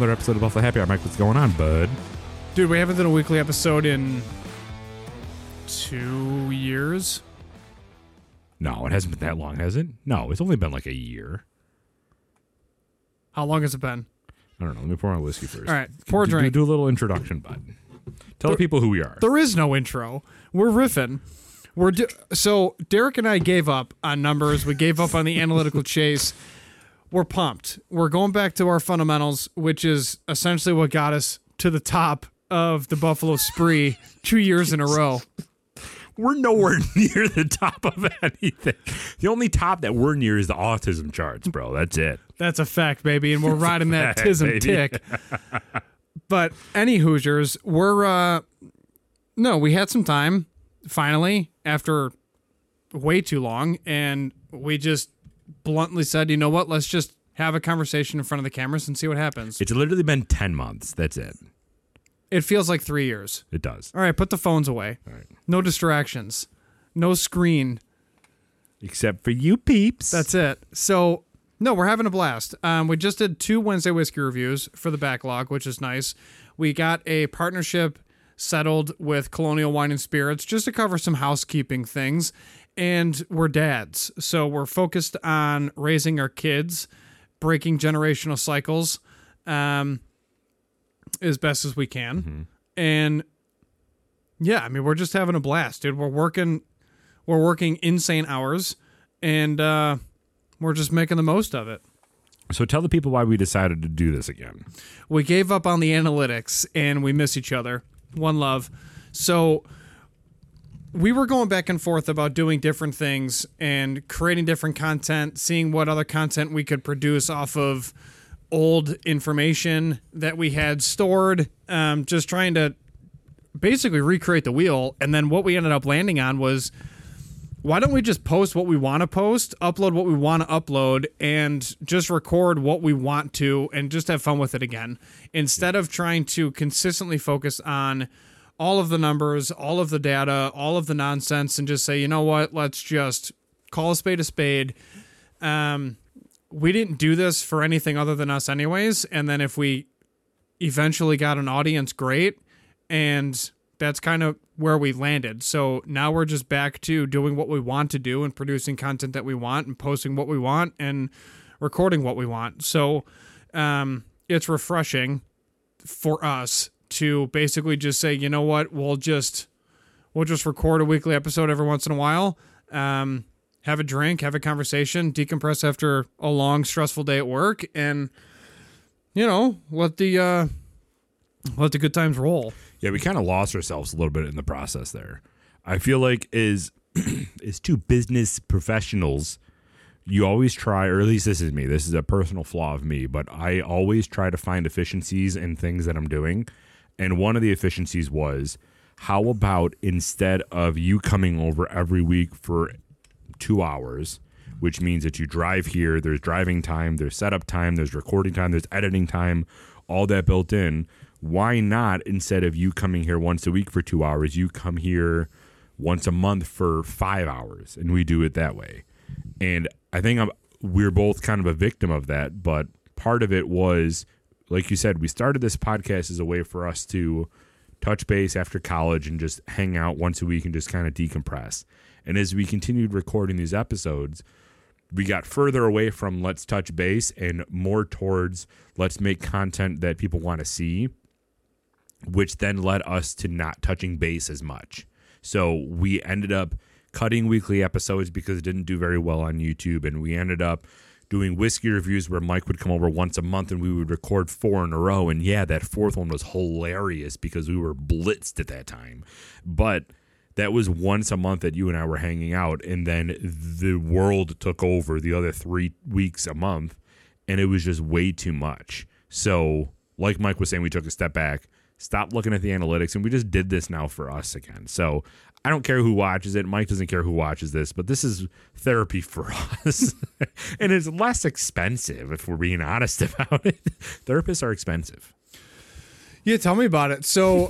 another episode of Buffalo Happy Hour. Mike, what's going on, bud? Dude, we haven't done a weekly episode in 2 years. No, it hasn't been that long, has it? No, it's only been like a year. How long has it been? I don't know. Let me pour my whiskey first. All right, pour a drink. Do a little introduction, bud. Tell the people who we are. There is no intro. We're riffing. So Derek and I gave up on numbers. We gave up on the analytical chase. We're pumped. We're going back to our fundamentals, which is essentially what got us to the top of the Buffalo Spree 2 years in a row. We're nowhere near the top of anything. The only top that we're near is the autism charts, bro. That's it. That's a fact, baby, and we're riding that tism tick. But any Hoosiers, we had some time, finally, after way too long, and we just bluntly said, you know what, let's just have a conversation in front of the cameras and see what happens. It's literally been 10 months. That's it. It feels like 3 years. It does. All right, put the phones away. All right. No distractions. No screen. Except for you peeps. That's it. So, no, we're having a blast. We just did 2 Wednesday whiskey reviews for the backlog, which is nice. We got a partnership settled with Colonial Wine and Spirits just to cover some housekeeping things. And we're dads. So we're focused on raising our kids, breaking generational cycles as best as we can. Mm-hmm. And yeah, I mean, we're just having a blast, dude. We're working insane hours, and we're just making the most of it. So tell the people why we decided to do this again. We gave up on the analytics, and we miss each other. One love. So we were going back and forth about doing different things and creating different content, seeing what other content we could produce off of old information that we had stored, just trying to basically recreate the wheel. And then what we ended up landing on was, why don't we just post what we want to post, upload what we want to upload, and just record what we want to and just have fun with it again, instead of trying to consistently focus on all of the numbers, all of the data, all of the nonsense, and just say, you know what, let's just call a spade a spade. We didn't do this for anything other than us anyways, and then if we eventually got an audience, great, and that's kind of where we landed. So now we're just back to doing what we want to do and producing content that we want and posting what we want and recording what we want. So it's refreshing for us to basically just say, you know what, we'll just record a weekly episode every once in a while, have a drink, have a conversation, decompress after a long, stressful day at work, and, you know, let the good times roll. Yeah, we kind of lost ourselves a little bit in the process there. I feel like as two business professionals, you always try, or at least this is me, this is a personal flaw of me, but I always try to find efficiencies in things that I'm doing. And one of the efficiencies was, how about instead of you coming over every week for 2 hours, which means that you drive here, there's driving time, there's setup time, there's recording time, there's editing time, all that built in. Why not, instead of you coming here once a week for 2 hours, you come here once a month for 5 hours, and we do it that way. And I think we're both kind of a victim of that, but part of it was, like you said, we started this podcast as a way for us to touch base after college and just hang out once a week and just kind of decompress. And as we continued recording these episodes, we got further away from let's touch base and more towards let's make content that people want to see, which then led us to not touching base as much. So we ended up cutting weekly episodes because it didn't do very well on YouTube, and we ended up doing whiskey reviews where Mike would come over once a month and we would record 4 in a row. And yeah, that 4th one was hilarious because we were blitzed at that time. But that was once a month that you and I were hanging out, and then the world took over the other 3 weeks a month, and it was just way too much. So like Mike was saying, we took a step back, stopped looking at the analytics, and we just did this now for us again. So I don't care who watches it. Mike doesn't care who watches this, but this is therapy for us. And it's less expensive, if we're being honest about it. Therapists are expensive. Yeah, tell me about it. So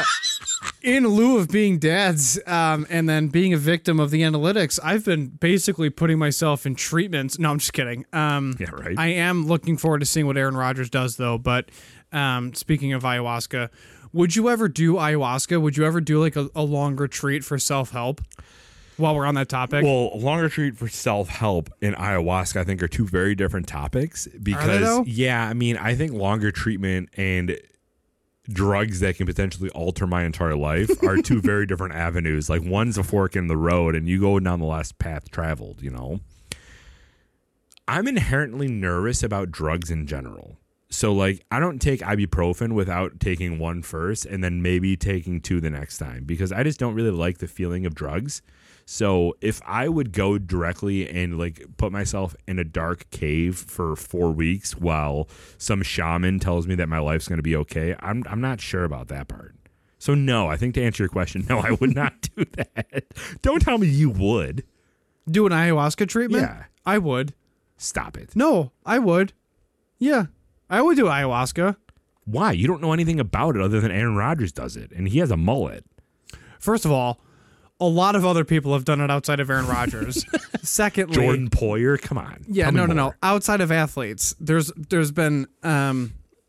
in lieu of being dads and then being a victim of the analytics, I've been basically putting myself in treatments. No, I'm just kidding. Yeah, right. I am looking forward to seeing what Aaron Rodgers does, though. But Speaking of ayahuasca, would you ever do ayahuasca? Would you ever do like a long retreat for self-help while we're on that topic? Well, a long retreat for self-help and ayahuasca, I think, are two very different topics because, though? yeah, I mean, I think longer treatment and drugs that can potentially alter my entire life are two very different avenues. Like one's a fork in the road and you go down the last path traveled, you know? I'm inherently nervous about drugs in general. So, like, I don't take ibuprofen without taking one first and then maybe taking two the next time because I just don't really like the feeling of drugs. So, if I would go directly and, like, put myself in a dark cave for 4 weeks while some shaman tells me that my life's going to be okay, I'm not sure about that part. So, no, I think to answer your question, no, I would not do that. Don't tell me you would. Do an ayahuasca treatment? Yeah. I would. Stop it. No, I would. Yeah. I would do ayahuasca. Why? You don't know anything about it other than Aaron Rodgers does it, and he has a mullet. First of all, a lot of other people have done it outside of Aaron Rodgers. Secondly, Jordan Poyer, come on. yeah, Tell me no. more. Outside of athletes, there's been a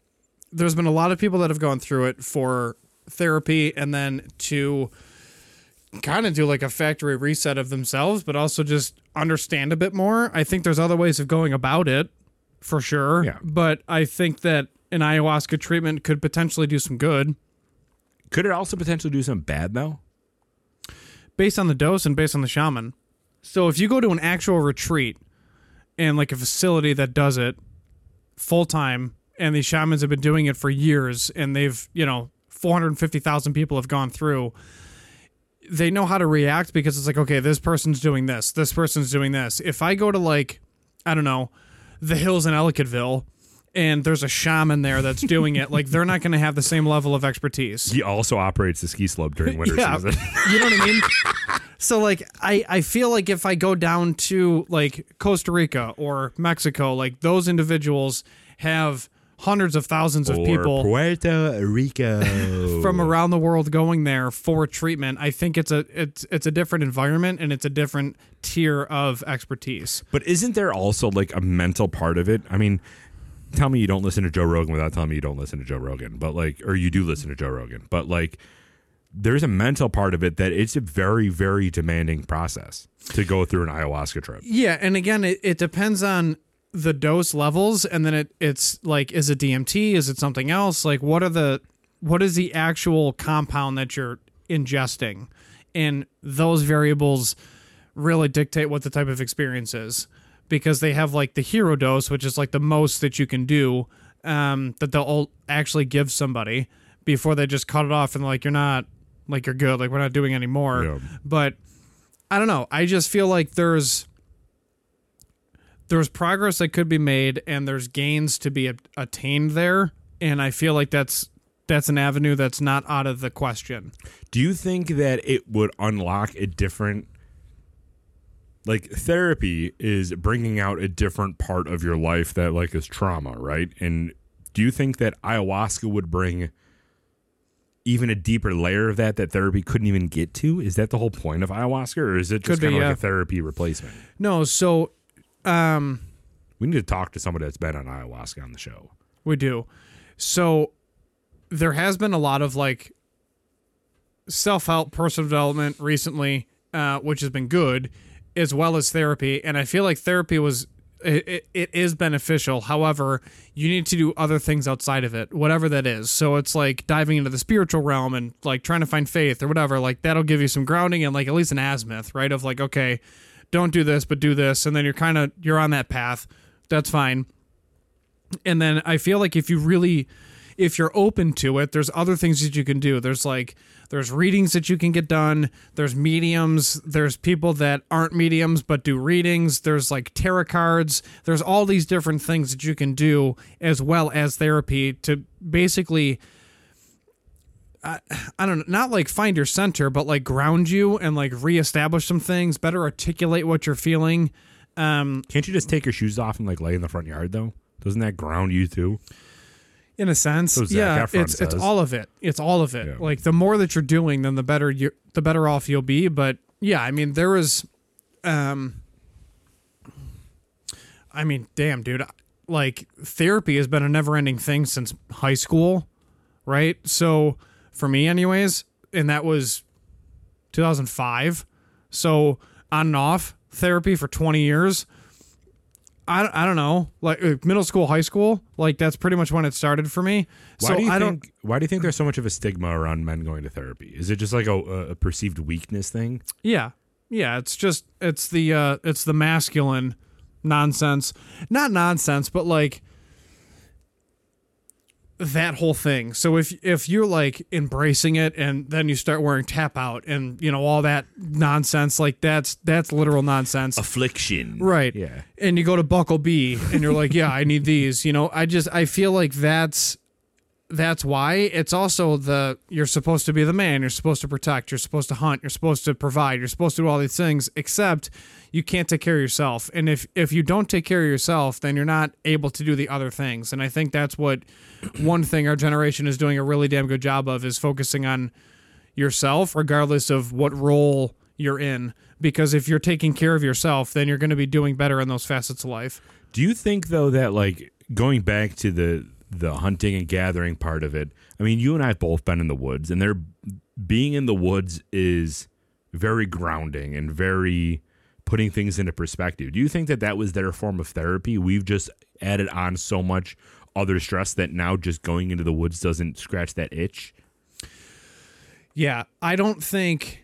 lot of people that have gone through it for therapy and then to kind of do like a factory reset of themselves, but also just understand a bit more. I think there's other ways of going about it. For sure. Yeah. But I think that an ayahuasca treatment could potentially do some good. Could it also potentially do some bad, though? Based on the dose and based on the shaman. So if you go to an actual retreat and like a facility that does it full time, and these shamans have been doing it for years, and they've, 450,000 people have gone through, they know how to react because it's like, okay, this person's doing this person's doing this. If I go to like, I don't know, the hills in Ellicottville, and there's a shaman there that's doing it, like they're not going to have the same level of expertise. He also operates the ski slope during winter season. You know what I mean? So like I feel like if I go down to like Costa Rica or Mexico, like those individuals have hundreds of thousands of people Puerto Rico from around the world going there for treatment. I think it's a different environment and it's a different tier of expertise. But isn't there also like a mental part of it? I mean, tell me you don't listen to Joe Rogan without telling me you don't listen to Joe Rogan, but like, or you do listen to Joe Rogan, but like, there's a mental part of it that it's a very, very demanding process to go through an ayahuasca trip. Yeah, and again, it depends on the dose levels, and then it's like, is it DMT? Is it something else? Like, what is the actual compound that you're ingesting? And those variables really dictate what the type of experience is, because they have like the hero dose, which is like the most that you can do, that they'll actually give somebody before they just cut it off and like, you're not, like, you're good, like we're not doing any more. Yeah. But I don't know. I just feel like there's progress that could be made and there's gains to be attained there. And I feel like that's an avenue that's not out of the question. Do you think that it would unlock a different, like, therapy is bringing out a different part of your life that like is trauma, right? And do you think that ayahuasca would bring even a deeper layer of that therapy couldn't even get to? Is that the whole point of ayahuasca, or is it just kind of like a therapy replacement? No, so we need to talk to somebody that's been on ayahuasca on the show. We do. So there has been a lot of like self-help, personal development recently, which has been good, as well as therapy. And I feel like therapy it is beneficial. However, you need to do other things outside of it, whatever that is. So it's like diving into the spiritual realm and like trying to find faith or whatever. Like that'll give you some grounding and like at least an azimuth, right? Of like, okay, don't do this, but do this. And then you're on that path. That's fine. And then I feel like if you're open to it, there's other things that you can do. There's readings that you can get done. There's mediums. There's people that aren't mediums but do readings. There's like tarot cards. There's all these different things that you can do as well as therapy to basically, I don't know, not like find your center, but like ground you and like reestablish some things, better articulate what you're feeling. Can't you just take your shoes off and like lay in the front yard though? Doesn't that ground you too? In a sense, So Zac yeah, Efron it's says. all of it. It's all of it. Yeah. Like the more that you're doing, then the better off you'll be. But yeah, I mean, damn, dude, like therapy has been a never-ending thing since high school, right? So for me anyways, and that was 2005. So on and off therapy for 20 years. I don't know, like middle school, high school, like that's pretty much when it started for me. Why do you think there's so much of a stigma around men going to therapy? Is it just like a perceived weakness thing? Yeah. It's the masculine nonsense, not nonsense, but like that whole thing. So if you're like embracing it and then you start wearing tap out and all that nonsense, like that's literal nonsense. Affliction. Right. Yeah. And you go to Buckle B and you're like, yeah, I need these, I feel like that's why. It's also you're supposed to be the man, you're supposed to protect, you're supposed to hunt, you're supposed to provide, you're supposed to do all these things, except you can't take care of yourself. And if you don't take care of yourself, then you're not able to do the other things. And I think that's what one thing our generation is doing a really damn good job of, is focusing on yourself, regardless of what role you're in. Because if you're taking care of yourself, then you're going to be doing better in those facets of life. Do you think, though, that like going back to the hunting and gathering part of it, I mean, you and I have both been in the woods, and being in the woods is very grounding and very putting things into perspective. Do you think that was their form of therapy? We've just added on so much other stress that now just going into the woods doesn't scratch that itch? Yeah, I don't think...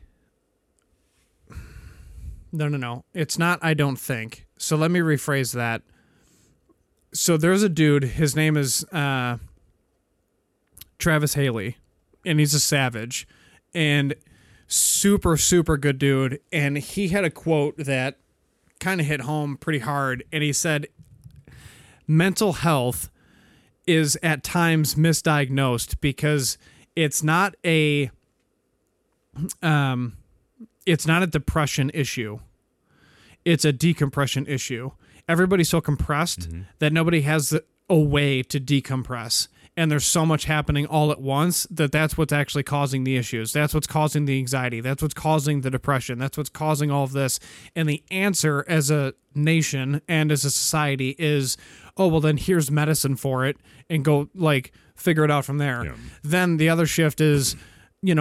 No. It's not I don't think. So let me rephrase that. So there's a dude, his name is Travis Haley, and he's a savage. And super, super good dude. And he had a quote that kind of hit home pretty hard. And he said, mental health is at times misdiagnosed because it's not a depression issue. It's a decompression issue. Everybody's so compressed that nobody has a way to decompress. And there's so much happening all at once that's what's actually causing the issues. That's what's causing the anxiety. That's what's causing the depression. That's what's causing all of this. And the answer as a nation and as a society is, oh, well, then here's medicine for it, and go like figure it out from there. Yeah. Then the other shift is, you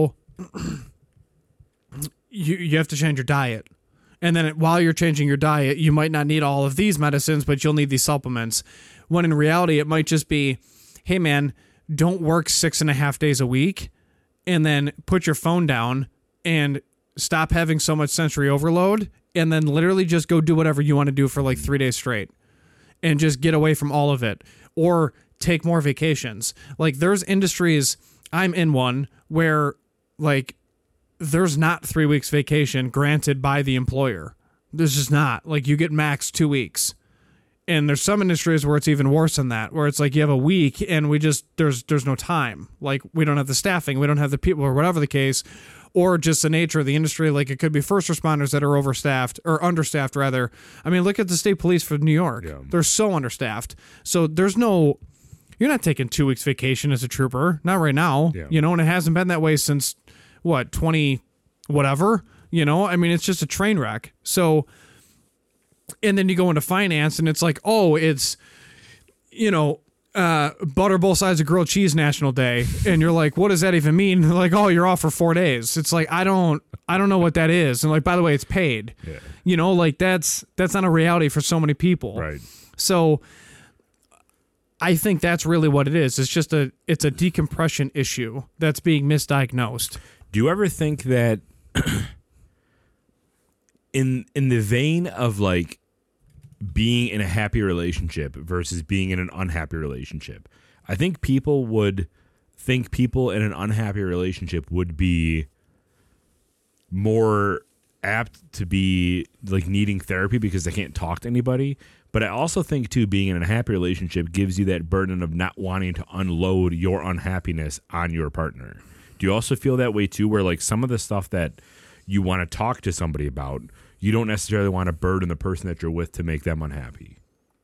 have to change your diet. And then while you're changing your diet, you might not need all of these medicines, but you'll need these supplements. When in reality, it might just be, hey, man, don't work 6.5 days a week and then put your phone down and stop having so much sensory overload, and then literally just go do whatever you want to do for like 3 days straight and just get away from all of it, or take more vacations. Like there's industries, I'm in one, where like there's not 3 weeks vacation granted by the employer. There's just not. Like you get max 2 weeks. And there's some industries where it's even worse than that, where it's like you have a week and there's no time. Like we don't have the staffing, we don't have the people, or whatever the case, or just the nature of the industry. Like it could be first responders that are overstaffed, or understaffed rather. I mean, look at the state police for New York. Yeah. They're so understaffed. So you're not taking 2 weeks vacation as a trooper. Not right now. Yeah. And it hasn't been that way since 20 whatever, I mean, it's just a train wreck. So, and then you go into finance and it's like, oh, it's, butter both sides of grilled cheese national day. And you're like, what does that even mean? Like, oh, you're off for 4 days. It's like, I don't know what that is. And like, by the way, it's paid, like that's not a reality for so many people. Right. So I think that's really what it is. It's a decompression issue that's being misdiagnosed. Do you ever think that in the vein of like being in a happy relationship versus being in an unhappy relationship, I think people in an unhappy relationship would be more apt to be like needing therapy because they can't talk to anybody. But I also think too, being in a happy relationship gives you that burden of not wanting to unload your unhappiness on your partner. Do you also feel that way too, where like some of the stuff that you want to talk to somebody about, you don't necessarily want to burden the person that you're with to make them unhappy?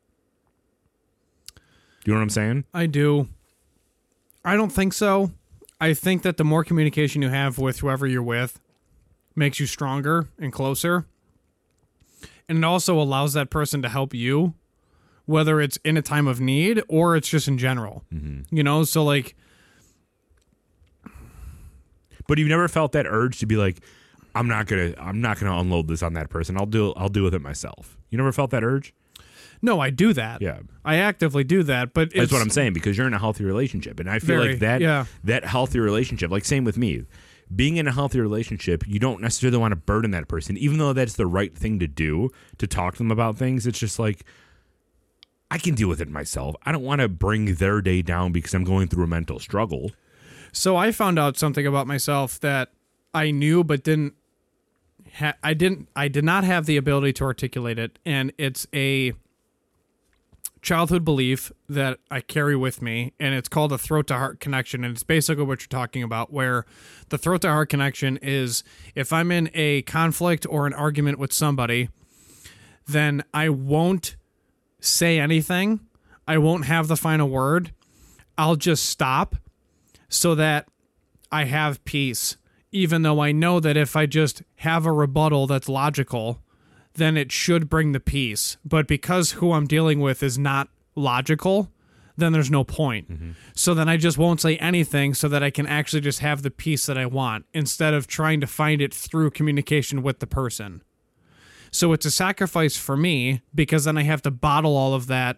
Do you know what I'm saying? I do. I don't think so. I think that the more communication you have with whoever you're with makes you stronger and closer. And it also allows that person to help you whether it's in a time of need or it's just in general. You know, so like. But you've never felt that urge to be like, I'm not gonna unload this on that person. I'll deal with it myself. You never felt that urge? No, I do that. Yeah. I actively do that, but that's what I'm saying, because you're in a healthy relationship. And I feel like that healthy relationship, like same with me, being in a healthy relationship, you don't necessarily want to burden that person, even though that's the right thing to do, to talk to them about things. It's just like, I can deal with it myself. I don't want to bring their day down because I'm going through a mental struggle. So I found out something about myself that I knew but I did not have the ability to articulate it, and it's a childhood belief that I carry with me, and it's called a throat to heart connection, and it's basically what you're talking about, where the throat to heart connection is if I'm in a conflict or an argument with somebody, then I won't say anything. I won't have the final word. I'll just stop so that I have peace, even though I know that if I just have a rebuttal that's logical, then it should bring the peace. But because who I'm dealing with is not logical, then there's no point. So then I just won't say anything so that I can actually just have the peace that I want, instead of trying to find it through communication with the person. So it's a sacrifice for me, because then I have to bottle all of that.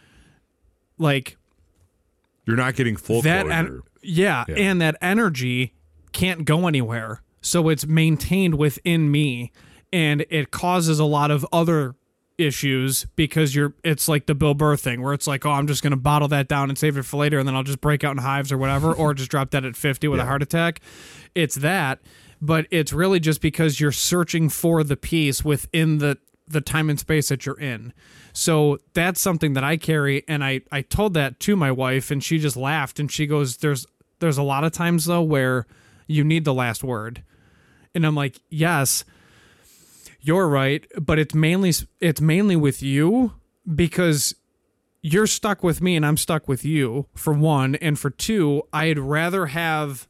Like, you're not getting full closure. And that energy can't go anywhere. So it's maintained within me, and it causes a lot of other issues, because it's like the Bill Burr thing, where it's like, oh, I'm just going to bottle that down and save it for later, and then I'll just break out in hives or whatever, or just drop dead at 50 with a heart attack. It's that, but it's really just because you're searching for the peace within the time and space that you're in. So that's something that I carry, and I told that to my wife, and she just laughed, and she goes, there's a lot of times though where you need the last word. And I'm like, yes, you're right, but it's mainly with you, because you're stuck with me and I'm stuck with you, for one, and for two, I'd rather have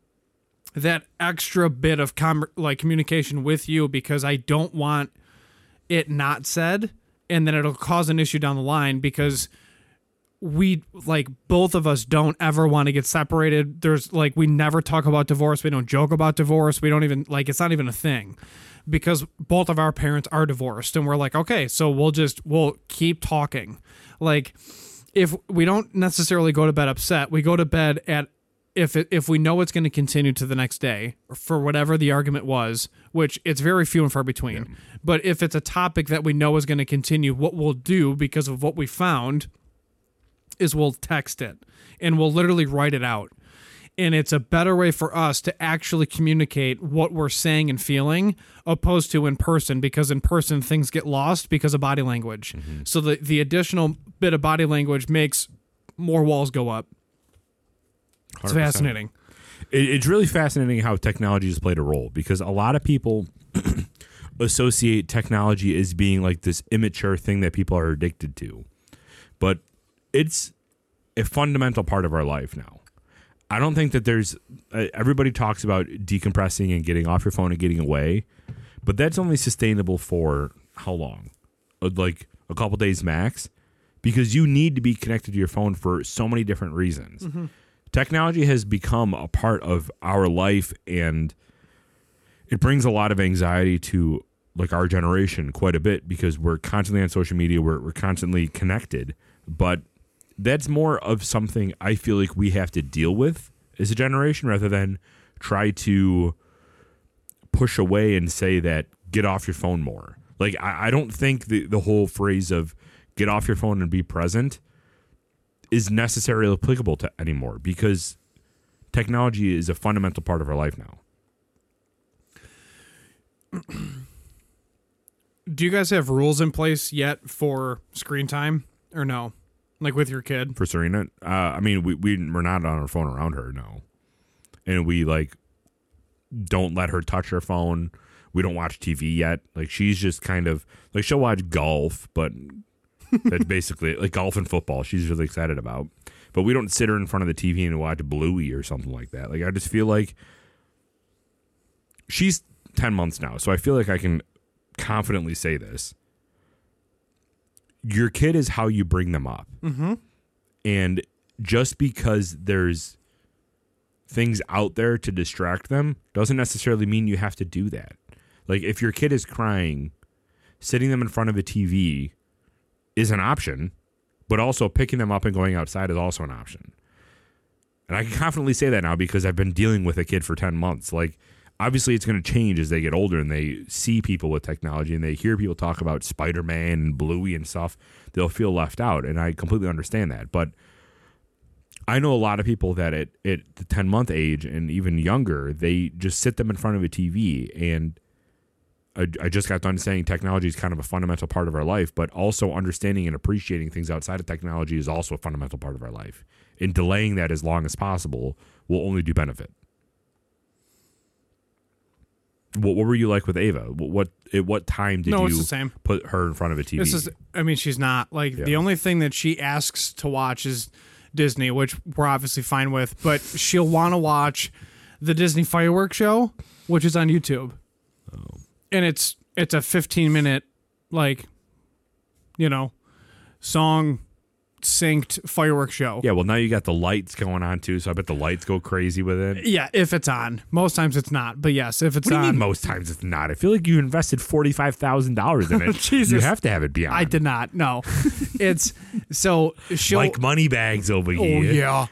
that extra bit of communication with you, because I don't want it not said, and then it'll cause an issue down the line, because we, like, both of us don't ever want to get separated. There's like, we never talk about divorce. We don't joke about divorce. We don't even, like, it's not even a thing, because both of our parents are divorced, and we're like, okay, so we'll keep talking. Like, if we don't necessarily go to bed upset, we go to bed at, if we know it's going to continue to the next day for whatever the argument was, which it's very few and far between. Yeah. But if it's a topic that we know is going to continue, what we'll do, because of what we found, is we'll text it, and we'll literally write it out. And it's a better way for us to actually communicate what we're saying and feeling, opposed to in person, because in person things get lost because of body language. So the additional bit of body language makes more walls go up. It's 100%. Fascinating. It's really fascinating how technology has played a role, because a lot of people associate technology as being like this immature thing that people are addicted to. But it's a fundamental part of our life now. I don't think that there's everybody talks about decompressing and getting off your phone and getting away, but that's only sustainable for how long? Like a couple days max, because you need to be connected to your phone for so many different reasons. Technology has become a part of our life, and it brings a lot of anxiety to, like, our generation quite a bit, because we're constantly on social media, we're constantly connected. But that's more of something I feel like we have to deal with as a generation, rather than try to push away and say that get off your phone more. Like, I don't think the whole phrase of get off your phone and be present is necessarily applicable to anymore, because technology is a fundamental part of our life now. Do you guys have rules in place yet for screen time, or no? Like with your kid? For Serena? I mean, we're not on our phone around her, no. And we, like, don't let her touch her phone. We don't watch TV yet. Like, she's just kind of, like, she'll watch golf, but that's basically, like, golf and football she's really excited about. But we don't sit her in front of the TV and watch Bluey or something like that. Like, I just feel like she's 10 months now, so I feel like I can confidently say this. your kid is how you bring them up. Mm-hmm. And just because there's things out there to distract them doesn't necessarily mean you have to do that. Like, if your kid is crying, sitting them in front of a TV is an option, but also picking them up and going outside is also an option. And I can confidently say that now because I've been dealing with a kid for 10 months. Like, obviously it's going to change as they get older and they see people with technology and they hear people talk about Spider-Man and Bluey and stuff. They'll feel left out, and I completely understand that. But I know a lot of people that at the 10-month age and even younger, they just sit them in front of a TV. And I just got done saying technology is kind of a fundamental part of our life, but also understanding and appreciating things outside of technology is also a fundamental part of our life. And delaying that as long as possible will only do benefit. What were you like with Ava? At what time did it's you the same. put her in front of a TV? She's not. Like, the only thing that she asks to watch is Disney, which we're obviously fine with, but she'll want to watch the Disney fireworks show, which is on YouTube. Oh. And it's a 15-minute, like, song synced fireworks show. Yeah, well, now you got the lights going on too, so I bet the lights go crazy with it. Yeah, if it's on. Most times it's not, but yes, if it's on. What do you mean most times it's not? I feel like you invested $45,000 in it. Jesus. You have to have it be on. I did not. No. It's so she'll like money bags over here. Oh yeah.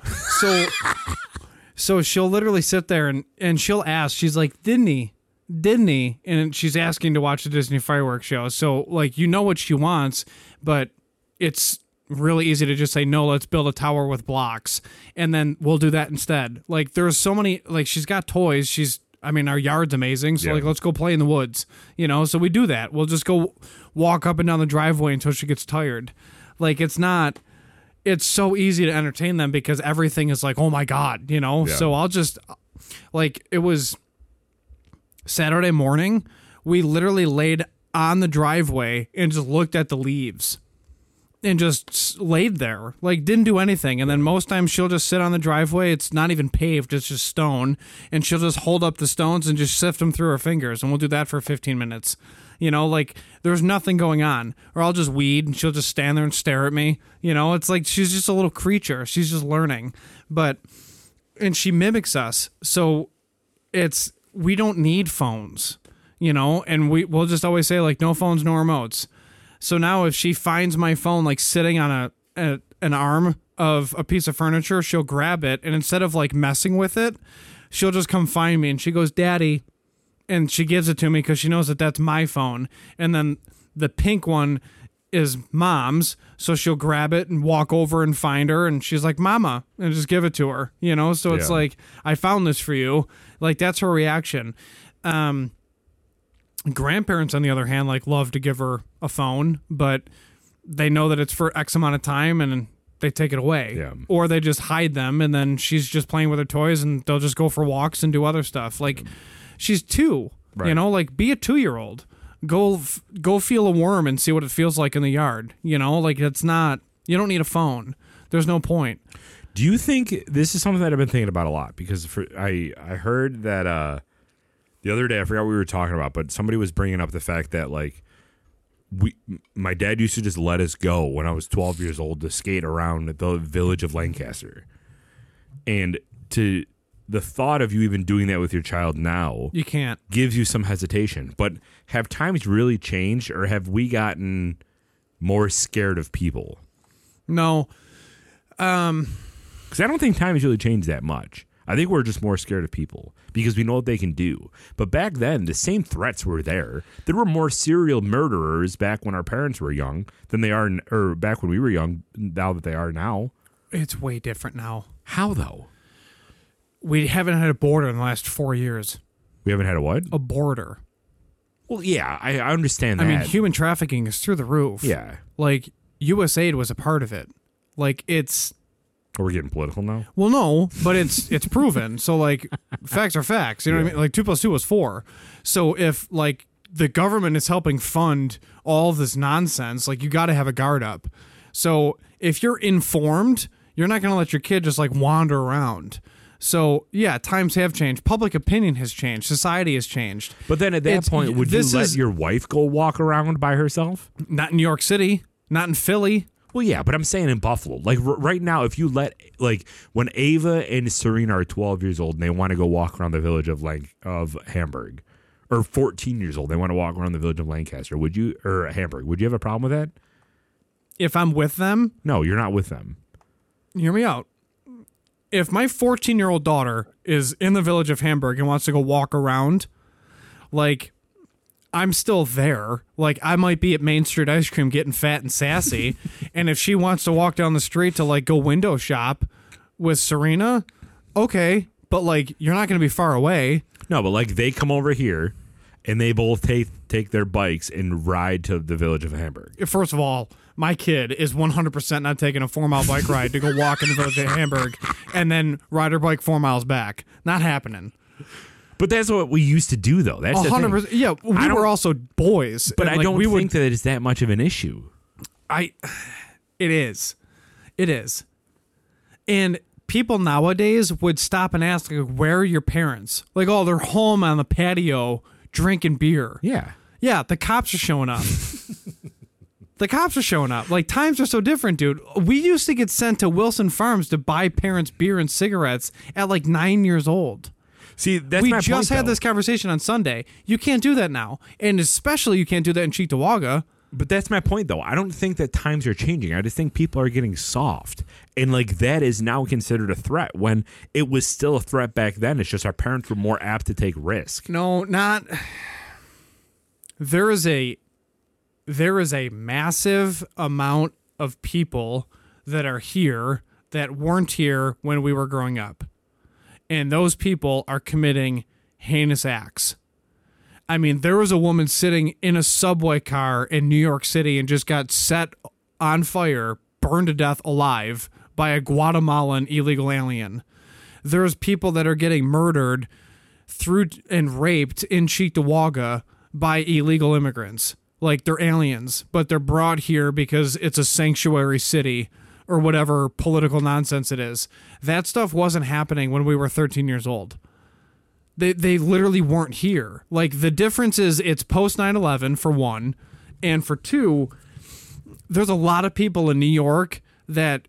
So she'll literally sit there and she'll ask. She's like, didn't he? And she's asking to watch the Disney fireworks show. So, like, what she wants, but it's really easy to just say, no, let's build a tower with blocks. And then we'll do that instead. Like, there's so many, like, she's got toys. Our yard's amazing. So, like, let's go play in the woods, So we do that. We'll just go walk up and down the driveway until she gets tired. Like, it's so easy to entertain them because everything is like, oh my God, Yeah. So I'll just, like, it was Saturday morning, we literally laid on the driveway and just looked at the leaves and just laid there, like, didn't do anything. And then most times she'll just sit on the driveway. It's not even paved, it's just stone. And she'll just hold up the stones and just sift them through her fingers. And we'll do that for 15 minutes. Like, there's nothing going on. Or I'll just weed and she'll just stand there and stare at me. It's like she's just a little creature. She's just learning. And she mimics us. So we don't need phones, and we'll just always say, like, no phones, no remotes. So now if she finds my phone, like, sitting on an arm of a piece of furniture, she'll grab it, and instead of, like, messing with it, she'll just come find me, and she goes, Daddy, and she gives it to me because she knows that that's my phone. And then the pink one is Mom's, so she'll grab it and walk over and find her, and she's like, Mama, and just give it to her, So it's like, I found this for you. Like, that's her reaction. Grandparents, on the other hand, like, love to give her a phone, but they know that it's for X amount of time and they take it away. Yeah. Or they just hide them, and then she's just playing with her toys and they'll just go for walks and do other stuff. Like, she's 2, right. Like, be a 2-year-old. Go feel a worm and see what it feels like in the yard. Like, it's not, you don't need a phone. There's no point. Do you think this is something that I've been thinking about a lot? Because I heard that the other day, I forgot what we were talking about, but somebody was bringing up the fact that, like, my dad used to just let us go when I was 12 years old to skate around the village of Lancaster. And the thought of you even doing that with your child now, you can't, gives you some hesitation. But have times really changed, or have we gotten more scared of people? No. Because I don't think times really changed that much. I think we're just more scared of people because we know what they can do. But back then, the same threats were there. There were more serial murderers back when our parents were young than they are, or back when we were young, now that they are now. It's way different now. How, though? We haven't had a border in the last 4 years. We haven't had a what? A border. Well, yeah, I understand that. I mean, human trafficking is through the roof. Yeah. Like, USAID was a part of it. Like, it's... Are we getting political now? Well, no, but it's proven. So, like, facts are facts. You know what I mean? Like, 2 + 2 is 4. So if, like, the government is helping fund all of this nonsense, like, you got to have a guard up. So if you're informed, you're not going to let your kid just, like, wander around. So, yeah, times have changed. Public opinion has changed. Society has changed. But then at that point, would you let your wife go walk around by herself? Not in New York City. Not in Philly. Well, yeah, but I'm saying in Buffalo. Like right now, if you let like when Ava and Serena are 12 years old and they want to go walk around the village of Hamburg, or 14 years old, they want to walk around the village of Lancaster, or Hamburg, would you have a problem with that? If I'm with them, No, you're not with them. hear me out. If my 14-year-old daughter is in the village of Hamburg and wants to go walk around, like, I'm still there. Like, I might be at Main Street Ice Cream getting fat and sassy. And if she wants to walk down the street to, like, go window shop with Serena, okay. But, like, you're not going to be far away. No, but like they come over here and they both take their bikes and ride to the village of Hamburg. First of all, my kid is 100% not taking a 4-mile bike ride to go walk in the village of Hamburg and then ride her bike 4 miles back. Not happening. But that's what we used to do, though. That's 100%. Yeah, we were also boys. But and, I like, don't think that it's that much of an issue. It is. It is. And people nowadays would stop and ask, like, where are your parents? Like, oh, they're home on the patio drinking beer. Yeah. Yeah, the cops are showing up. The cops are showing up. Like, times are so different, dude. We used to get sent to Wilson Farms to buy parents beer and cigarettes at like 9 years old. See, that's We my just point, had though. this conversation on Sunday. You can't do that now. And especially you can't do that in Cheektowaga. But that's my point, though. I don't think that times are changing. I just think people are getting soft. And, like, that is now considered a threat when it was still a threat back then. It's just our parents were more apt to take risk. No, not. There is a massive amount of people that are here that weren't here when we were growing up. And those people are committing heinous acts. I mean, there was a woman sitting in a subway car in New York City and just got set on fire, burned to death alive by a Guatemalan illegal alien. There's people that are getting murdered through and raped in Cheektowaga by illegal immigrants. Like, they're aliens, but they're brought here because it's a sanctuary city or whatever political nonsense it is. That stuff wasn't happening when we were 13 years old. They literally weren't here. Like, the difference is it's post 9/11 for one, and for two, there's a lot of people in New York that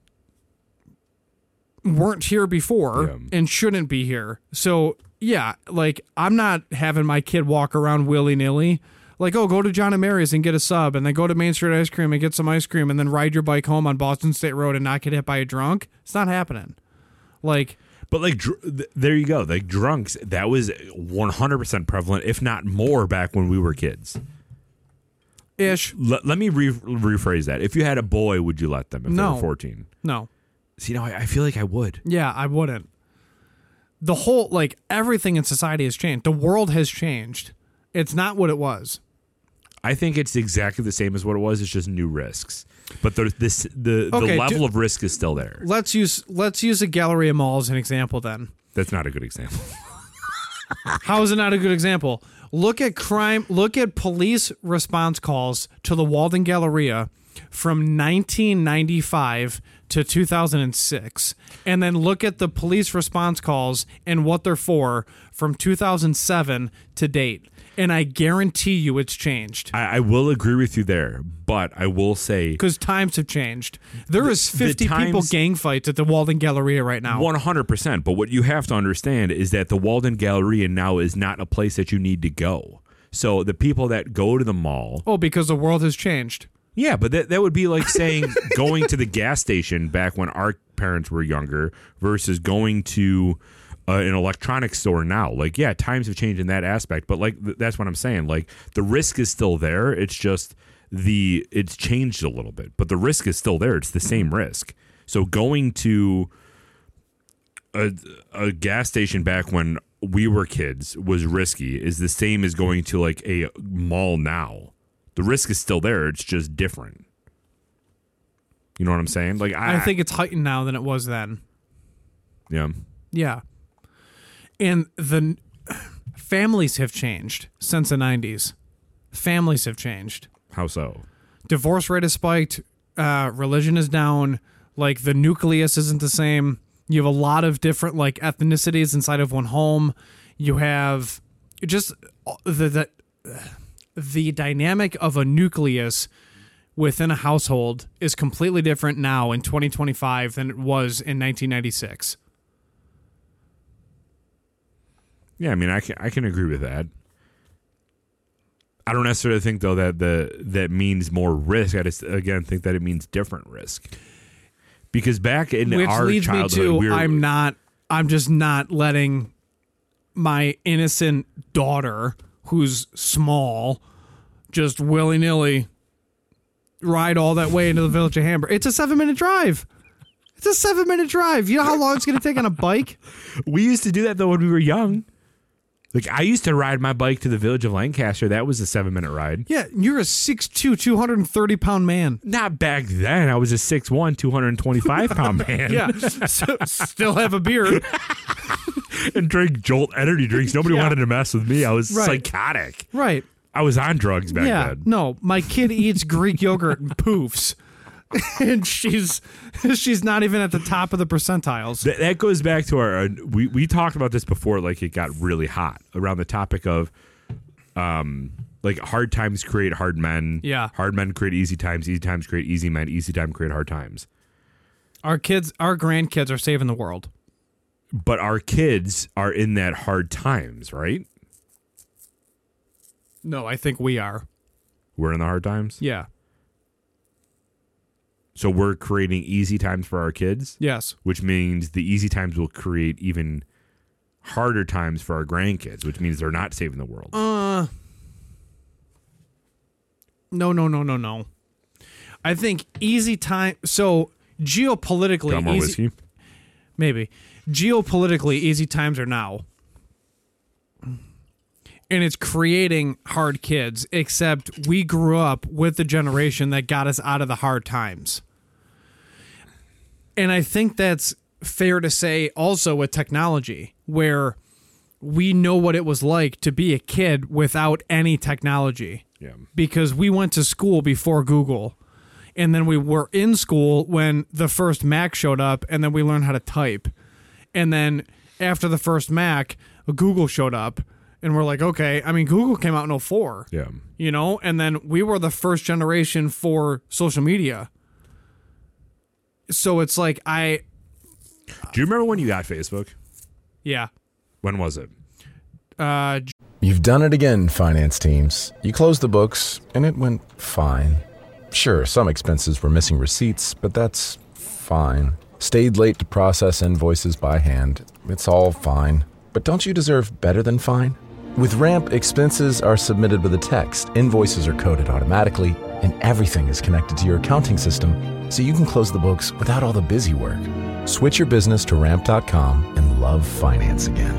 weren't here before and shouldn't be here. So, yeah, like, I'm not having my kid walk around willy-nilly. Like, oh, go to John and Mary's and get a sub, and then go to Main Street Ice Cream and get some ice cream, and then ride your bike home on Boston State Road and not get hit by a drunk. It's not happening. Like... But, like, there you go. Like, drunks, that was 100% prevalent, if not more, back when we were kids. Ish. Let me rephrase that. If you had a boy, would you let them if they were 14? No. See, no, I feel like I would. Yeah, I wouldn't. The whole, like, everything in society has changed. The world has changed. It's not what it was. I think it's exactly the same as what it was. It's just new risks. But the level of risk is still there. Let's use a Galleria Mall as an example then. That's not a good example. How is it not a good example? Look at police response calls to the Walden Galleria from 1995 to 2006, and then look at the police response calls and what they're for from 2007 to date. And I guarantee you it's changed. I will agree with you there, but I will say... Because times have changed. There is 50 people gang fights at the Walden Galleria right now. 100%. But what you have to understand is that the Walden Galleria now is not a place that you need to go. So the people that go to the mall... Oh, because the world has changed. Yeah, but that would be like saying going to the gas station back when our parents were younger versus going to... an electronics store now. Like, yeah, times have changed in that aspect, but like that's what I'm saying. Like, the risk is still there. It's just it's changed a little bit, but the risk is still there. It's the same risk. So going to a gas station back when we were kids was risky is the same as going to like a mall now. The risk is still there. It's just different. You know what I'm saying? Like, I think it's heightened now than it was then. Yeah. Yeah. And the families have changed since the 90s. Families have changed. How so? Divorce rate has spiked. Religion is down. Like, the nucleus isn't the same. You have a lot of different, like, ethnicities inside of one home. You have just the dynamic of a nucleus within a household is completely different now in 2025 than it was in 1996. Yeah, I mean, I can agree with that. I don't necessarily think though that means more risk. I just again think that it means different risk. Because back in our leads childhood, me to I'm just not letting my innocent daughter, who's small, just willy-nilly ride all that way into the village of Hamburg. It's a 7-minute drive. It's a 7-minute drive. You know how long it's going to take on a bike? We used to do that though when we were young. Like I used to ride my bike to the village of Lancaster. That was a 7-minute ride. Yeah, you're a 6'2", 230-pound man. Not back then. I was a 6'1", 225-pound man. Yeah, still have a beard. And drink Jolt energy drinks. Nobody wanted to mess with me. I was Right. psychotic. Right. I was on drugs back then. No, my kid eats Greek yogurt and poofs. And she's not even at the top of the percentiles. That goes back to our we talked about this before, like it got really hot around the topic of like hard times create hard men. Yeah. Hard men create easy times create easy men, easy time create hard times. Our grandkids are saving the world. But our kids are in that hard times, right? No, I think we are. We're in the hard times? Yeah. So we're creating easy times for our kids? Yes. Which means the easy times will create even harder times for our grandkids, which means they're not saving the world. No. I think easy time. So geopolitically, Got more whiskey? Maybe geopolitically, easy times are now, and it's creating hard kids. Except we grew up with the generation that got us out of the hard times, and I think that's fair to say also with technology, where we know what it was like to be a kid without any technology. Yeah. Because we went to school before Google, and then we were in school when the first Mac showed up, and then we learned how to type. And then after the first Mac, Google showed up, and we're like, okay, I mean, Google came out in 2004. Yeah. You know, and then we were the first generation for social media. So it's like Do you remember when you got Facebook? yeah. When was it? You've done it again, finance teams. You closed the books, and it went fine. Sure, some expenses were missing receipts, but that's fine. Stayed late to process invoices by hand. It's all fine. But don't you deserve better than fine? With Ramp, expenses are submitted with a text, invoices are coded automatically, and everything is connected to your accounting system, so you can close the books without all the busy work. Switch your business to Ramp.com and love finance again.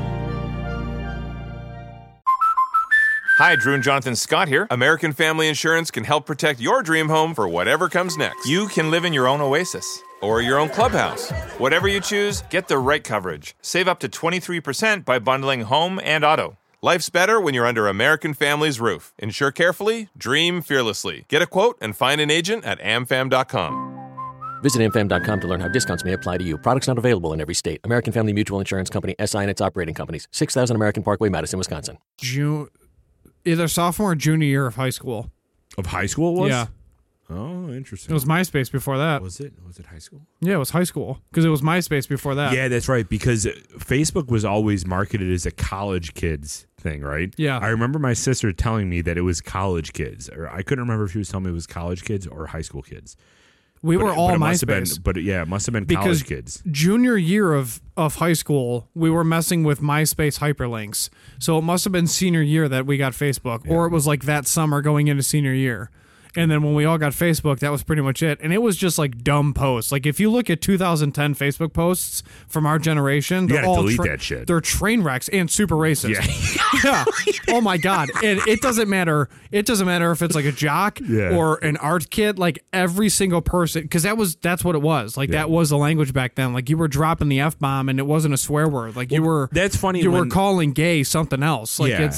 Hi, Drew and Jonathan Scott here. American Family Insurance can help protect your dream home for whatever comes next. You can live in your own oasis or your own clubhouse. Whatever you choose, get the right coverage. Save up to 23% by bundling home and auto. Life's better when you're under American Family's roof. Insure carefully, dream fearlessly. Get a quote and find an agent at amfam.com. Visit amfam.com to learn how discounts may apply to you. Products not available in every state. American Family Mutual Insurance Company, SI and its operating companies. 6000 American Parkway, Madison, Wisconsin. Either sophomore or junior year of high school. Of high school it was? Yeah. Oh, interesting. It was MySpace before that. Was it high school? Yeah, it was high school because it was MySpace before that. Yeah, that's right. Because Facebook was always marketed as a college kids thing, right? Yeah. I remember my sister telling me that it was college kids, or I couldn't remember if she was telling me it was college kids or high school kids. We were all it must have MySpace. it must have been Because college kids. Junior year of high school, we were messing with MySpace hyperlinks. So it must have been senior year that we got Facebook, or it was like that summer going into senior year. And then when we all got Facebook, that was pretty much it. And it was just like dumb posts. Like if you look at 2010 Facebook posts from our generation, You they're gotta all delete that shit. They're train wrecks and super racist. Yeah. Yeah. Oh my God. And it doesn't matter. It doesn't matter if it's like a jock Yeah. or an art kid. Like every single person, because that's what it was. Like that was the language back then. Like you were dropping the F-bomb and it wasn't a swear word. Like you were. That's funny You were when- calling gay something else. Like Yeah. it's.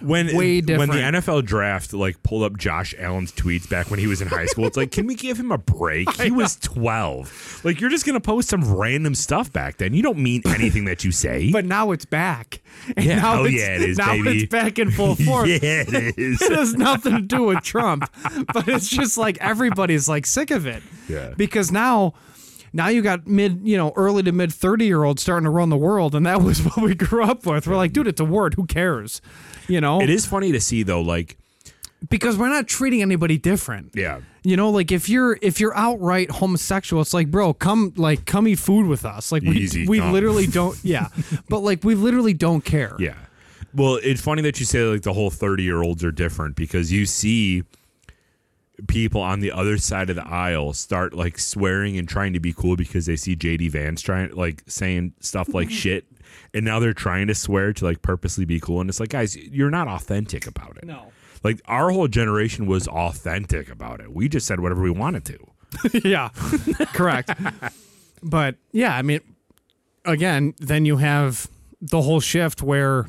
way different. When the NFL draft like pulled up Josh Allen's tweets back when he was in high school, it's like, can we give him a break? He was 12. Like, you're just gonna post some random stuff back then. You don't mean anything that you say. But now it's back. And Yeah, now oh yeah, it is, now baby. it's back in full force. Yeah, it is. It has nothing to do with Trump, but it's just like everybody's like sick of it. Yeah. Because now you got early to mid 30-year-olds starting to run the world, and that was what we grew up with. We're like, dude, it's a word. Who cares? It is funny to see though, like, because we're not treating anybody different. yeah. Like if you're outright homosexual, it's like, bro, come eat food with us. Like Easy, we come. literally don't. Yeah, but like we literally don't care. Yeah. Well, it's funny that you say like the whole 30-year-olds are different, because you see people on the other side of the aisle start like swearing and trying to be cool because they see JD Vance saying stuff like shit, and now they're trying to swear to like purposely be cool, and it's like, guys, you're not authentic about it. No. Like, our whole generation was authentic about it. We just said whatever we wanted to. Yeah, correct. But yeah, I mean, again, then you have the whole shift where,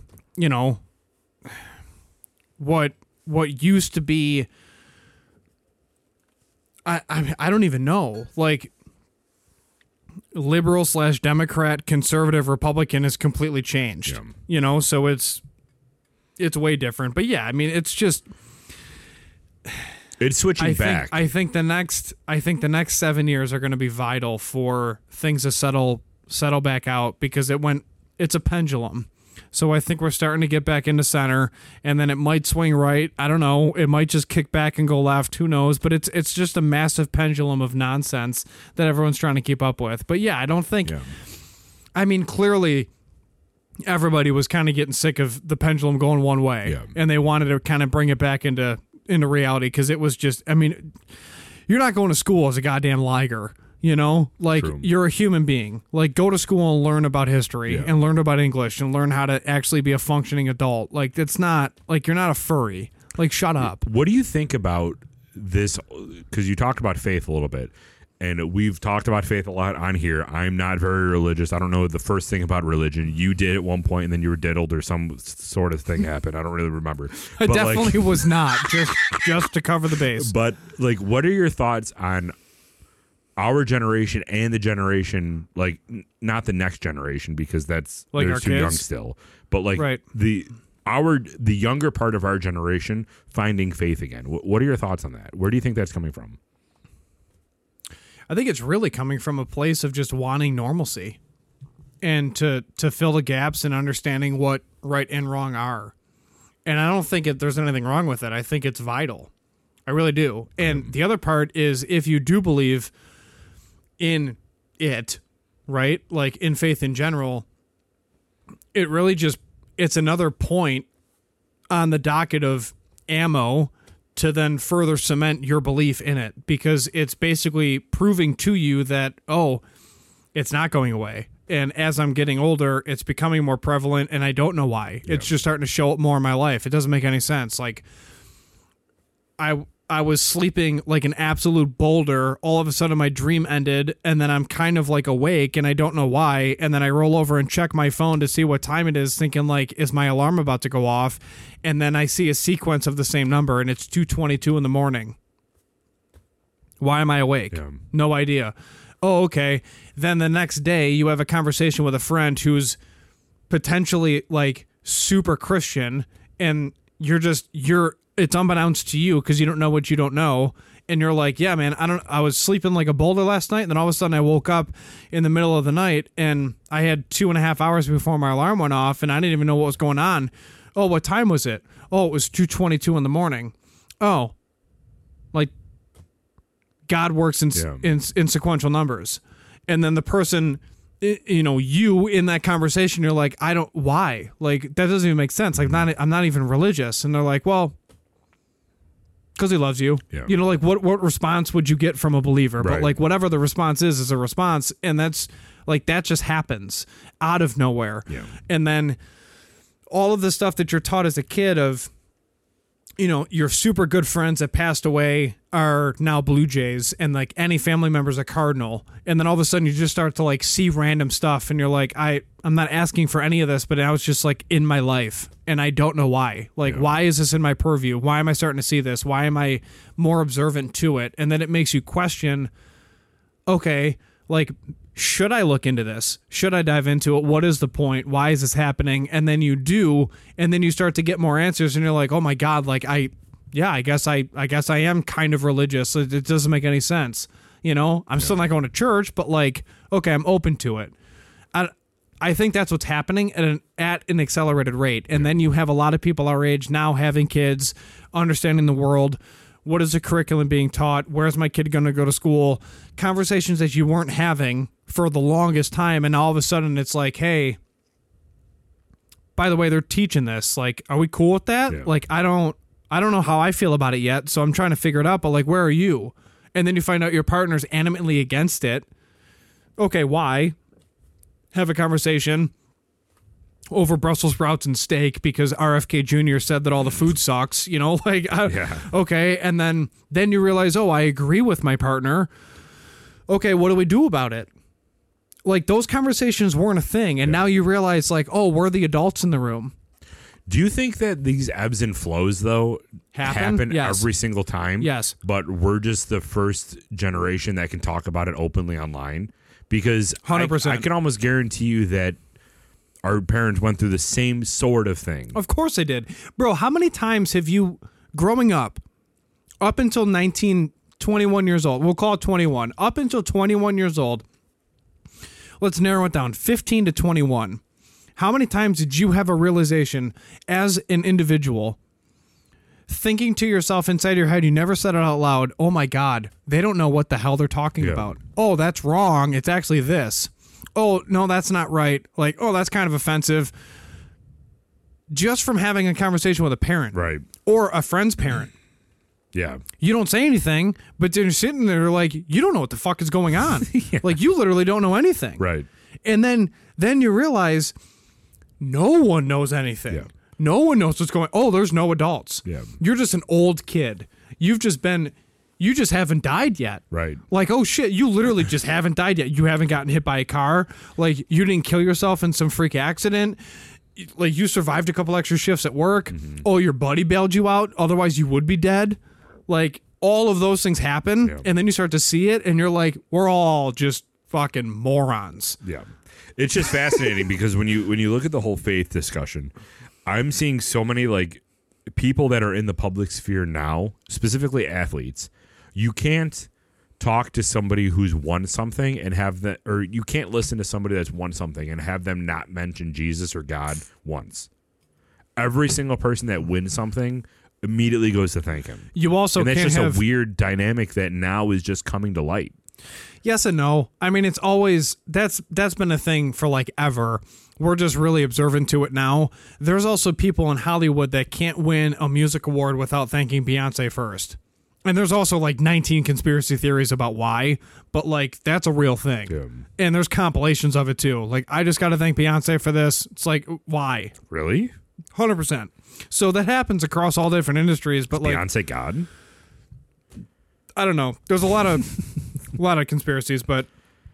what used to be, I don't even know, like liberal / Democrat, conservative, Republican has completely changed. Yeah. So it's way different. But yeah, I mean, it's just, It's switching back. I think the next 7 years are going to be vital for things to settle back out, because it's a pendulum. So I think we're starting to get back into center, and then it might swing right. I don't know. It might just kick back and go left. Who knows? But it's just a massive pendulum of nonsense that everyone's trying to keep up with. But yeah, I don't think. Yeah. I mean, clearly, everybody was kind of getting sick of the pendulum going one way, and they wanted to kind of bring it back into reality, because it was just. I mean, you're not going to school as a goddamn liger. Like, True. You're a human being. Like, go to school and learn about history and learn about English and learn how to actually be a functioning adult. Like, it's not like you're not a furry. Like, shut up. What do you think about this? Because you talked about faith a little bit, and we've talked about faith a lot on here. I'm not very religious. I don't know the first thing about religion. You did at one point, and then you were diddled, or some sort of thing happened. I don't really remember. I definitely was not, just to cover the base. But, like, what are your thoughts on our generation and the generation, like, not the next generation, because that's like they're our too kids? young still, but like Right. the younger part of our generation finding faith again? What are your thoughts on that? Where do you think that's coming from? I think it's really coming from a place of just wanting normalcy, and to fill the gaps in understanding what right and wrong are. And I don't think there's anything wrong with it. I think it's vital. I really do. And the other part is, if you do believe in it, right? Like, in faith in general, it really just, it's another point on the docket of ammo to then further cement your belief in it, because it's basically proving to you that, oh, it's not going away. And as I'm getting older, it's becoming more prevalent, and I don't know why. Yeah. It's just starting to show up more in my life. It doesn't make any sense. Like, I was sleeping like an absolute boulder. All of a sudden my dream ended, and then I'm kind of like awake and I don't know why. And then I roll over and check my phone to see what time it is, thinking like, is my alarm about to go off? And then I see a sequence of the same number, and it's 2:22 in the morning. Why am I awake? Yeah. No idea. Oh, okay. Then the next day you have a conversation with a friend who's potentially like super Christian, and it's unbeknownst to you because you don't know what you don't know. And you're like, yeah, man, I was sleeping like a boulder last night. And then all of a sudden I woke up in the middle of the night, and I had 2.5 hours before my alarm went off, and I didn't even know what was going on. Oh, what time was it? Oh, it was 2:22 in the morning. Oh, like God works in sequential numbers. And then the person, you in that conversation, you're like, why? Like, that doesn't even make sense. Like, I'm not even religious. And they're like, well, because he loves you. Yeah. Like, what response would you get from a believer? Right. But like, whatever the response is a response. And that's like, that just happens out of nowhere. Yeah. And then all of the stuff that you're taught as a kid of you know, your super good friends that passed away are now Blue Jays, and like any family member's a Cardinal, and then all of a sudden you just start to like see random stuff, and you're like, I'm not asking for any of this, but now it's just like in my life, and I don't know why. Like, why is this in my purview? Why am I starting to see this? Why am I more observant to it? And then it makes you question, okay, like, should I look into this? Should I dive into it? What is the point? Why is this happening? And then you do, and then you start to get more answers, and you're like, oh my God, like I guess I am kind of religious. It doesn't make any sense. You know, I'm still not going to church, but like, okay, I'm open to it. I think that's what's happening at an accelerated rate. And then you have a lot of people our age now having kids, understanding the world. What is the curriculum being taught? Where's my kid going to go to school? Conversations that you weren't having for the longest time, and all of a sudden it's like, hey, by the way, they're teaching this. Like, are we cool with that? Yeah. Like, I don't know how I feel about it yet, so I'm trying to figure it out, but like, where are you? And then you find out your partner's animately against it. Okay, why? Have a conversation over Brussels sprouts and steak because RFK Jr. said that all the food sucks, you know, like, okay. And then you realize, oh, I agree with my partner. Okay, what do we do about it? Like, those conversations weren't a thing. And now you realize, like, oh, we're the adults in the room. Do you think that these ebbs and flows, though, happen Yes. every single time? Yes. But we're just the first generation that can talk about it openly online? Because 100%. I can almost guarantee you that our parents went through the same sort of thing. Of course they did. Bro, how many times have you, growing up until 21 years old, we'll call it 21, up until 21 years old, let's narrow it down, 15 to 21. How many times did you have a realization as an individual, thinking to yourself inside your head, you never said it out loud, oh my God, they don't know what the hell they're talking about. Oh, that's wrong. It's actually this. Oh, no, that's not right. Like, oh, that's kind of offensive. Just from having a conversation with a parent. Right. Or a friend's parent. Yeah. You don't say anything, but then you're sitting there like, you don't know what the fuck is going on. Like, you literally don't know anything. Right. And then you realize no one knows anything. Yeah. No one knows what's going on. Oh, there's no adults. Yeah. You're just an old kid. You just haven't died yet. Right. Like, oh shit, you literally just haven't died yet. You haven't gotten hit by a car. Like, you didn't kill yourself in some freak accident. Like, you survived a couple extra shifts at work. Mm-hmm. Oh, your buddy bailed you out. Otherwise, you would be dead. Like, all of those things happen. Yeah. And then you start to see it and you're like, we're all just fucking morons. Yeah. It's just fascinating because when you look at the whole faith discussion, I'm seeing so many like people that are in the public sphere now, specifically athletes. You can't talk to somebody who's won something and have that, or you can't listen to somebody that's won something and have them not mention Jesus or God once. Every single person that wins something immediately goes to thank him. You also and that's can't just have a weird dynamic that now is just coming to light. Yes and no. I mean, it's always that's been a thing for like ever. We're just really observant to it now. There's also people in Hollywood that can't win a music award without thanking Beyonce first. And there's also like 19 conspiracy theories about why, but like that's a real thing. Yeah. And there's compilations of it too. Like, I just got to thank Beyonce for this. It's like, why? Really? 100%. So that happens across all different industries, but like Beyonce God? I don't know. There's a lot of conspiracies, but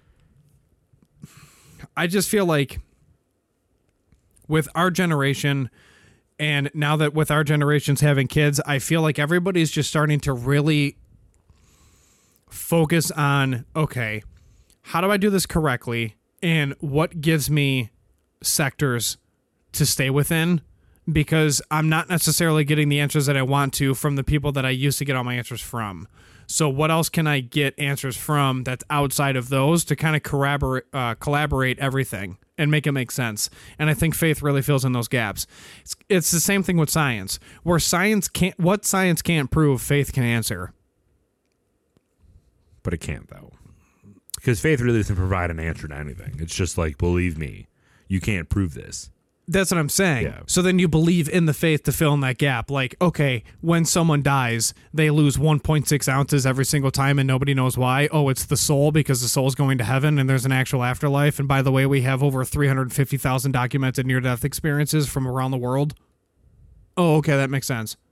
I just feel like with our generation, and now that with our generations having kids, I feel like everybody's just starting to really focus on, okay, how do I do this correctly? And what gives me sectors to stay within? Because I'm not necessarily getting the answers that I want to from the people that I used to get all my answers from. So what else can I get answers from that's outside of those to kind of collaborate everything and make it make sense? And I think faith really fills in those gaps. It's the same thing with science, where what science can't prove, faith can answer. But it can't, though. Because faith really doesn't provide an answer to anything. It's just like, believe me, you can't prove this. That's what I'm saying. Yeah. So then you believe in the faith to fill in that gap. Like, okay, when someone dies, they lose 1.6 ounces every single time and nobody knows why. Oh, it's the soul because the soul's going to heaven and there's an actual afterlife. And by the way, we have over 350,000 documented near-death experiences from around the world. Oh, okay, that makes sense.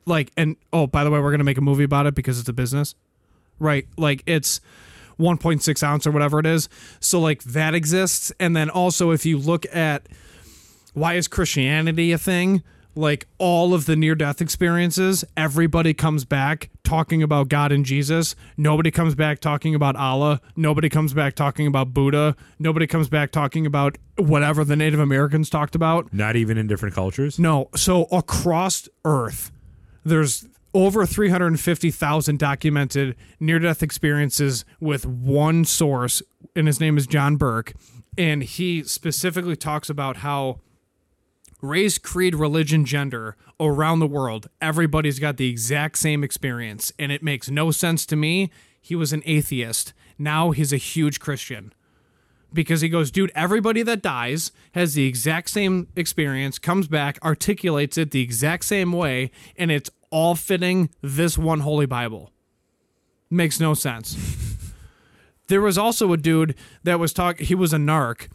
like, and oh, by the way, we're gonna make a movie about it because it's a business, right? Like it's 1.6 ounce or whatever it is. So like that exists, and then also if you look at why is Christianity a thing? Like all of the near-death experiences, everybody comes back talking about God and Jesus. Nobody comes back talking about Allah. Nobody comes back talking about Buddha. Nobody comes back talking about whatever the Native Americans talked about. Not even in different cultures? No. So across Earth, there's over 350,000 documented near-death experiences with one source, and his name is John Burke. And he specifically talks about how race, creed, religion, gender, around the world, everybody's got the exact same experience, and it makes no sense to me. He was an atheist. Now he's a huge Christian. Because he goes, dude, everybody that dies has the exact same experience, comes back, articulates it the exact same way, and it's all fitting this one Holy Bible. Makes no sense. There was also a dude that was he was a narc,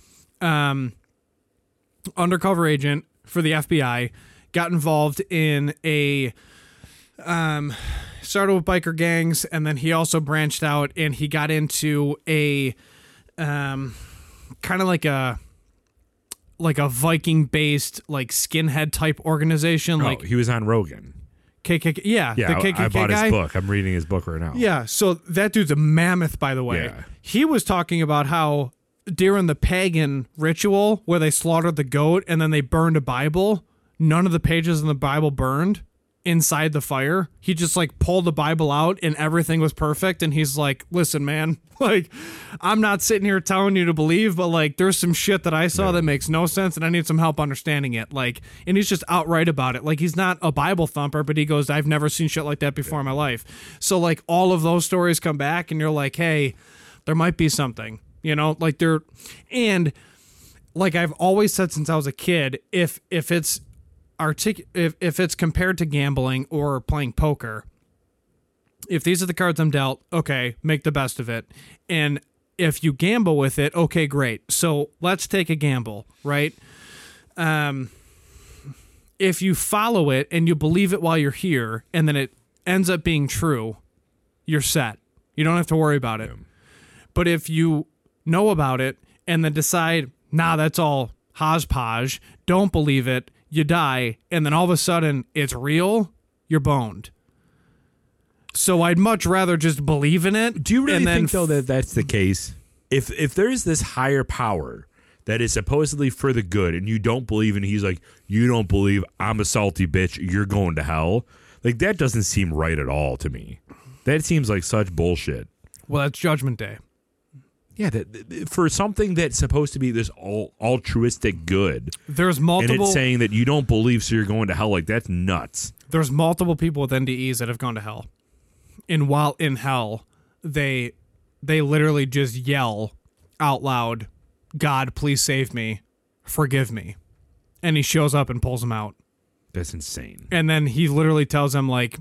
undercover agent for the FBI, got involved in started with biker gangs, and then he also branched out and he got into a kind of like a Viking based like skinhead type organization. Oh, like he was on Rogan. KKK, yeah, Yeah, the KKK I bought guy. his book. I'm reading his book right now. Yeah, so that dude's a mammoth, by the way. Yeah. He was talking about how during the pagan ritual where they slaughtered the goat and then they burned a Bible, none of the pages in the Bible burned inside the fire. He just like pulled the Bible out and everything was perfect. And he's like, listen, man, like I'm not sitting here telling you to believe, but like there's some shit that I saw that makes no sense and I need some help understanding it. Like, and he's just outright about it. Like he's not a Bible thumper, but he goes, I've never seen shit like that before in my life. So like all of those stories come back and you're like, hey, there might be something. You know, like and like I've always said since I was a kid, if it's if it's compared to gambling or playing poker, if these are the cards I'm dealt, okay, make the best of it. And if you gamble with it, okay, great. So let's take a gamble, right? If you follow it and you believe it while you're here, and then it ends up being true, you're set. You don't have to worry about it. But if you know about it and then decide, nah, that's all hodgepodge, don't believe it, you die, and then all of a sudden it's real, you're boned. So I'd much rather just believe in it. Do you really and then think, though, that that's the case? If there's this higher power that is supposedly for the good and you don't believe in, he's like, you don't believe, I'm a salty bitch, you're going to hell. Like, that doesn't seem right at all to me. That seems like such bullshit. Well, that's Judgment Day. Yeah, for something that's supposed to be this altruistic good, There's multiple. and it's saying that you don't believe, so you're going to hell. Like, that's nuts. There's multiple people with NDEs that have gone to hell, and while in hell, they literally just yell out loud, "God, please save me, forgive me," and he shows up and pulls them out. That's insane. And then he literally tells them like,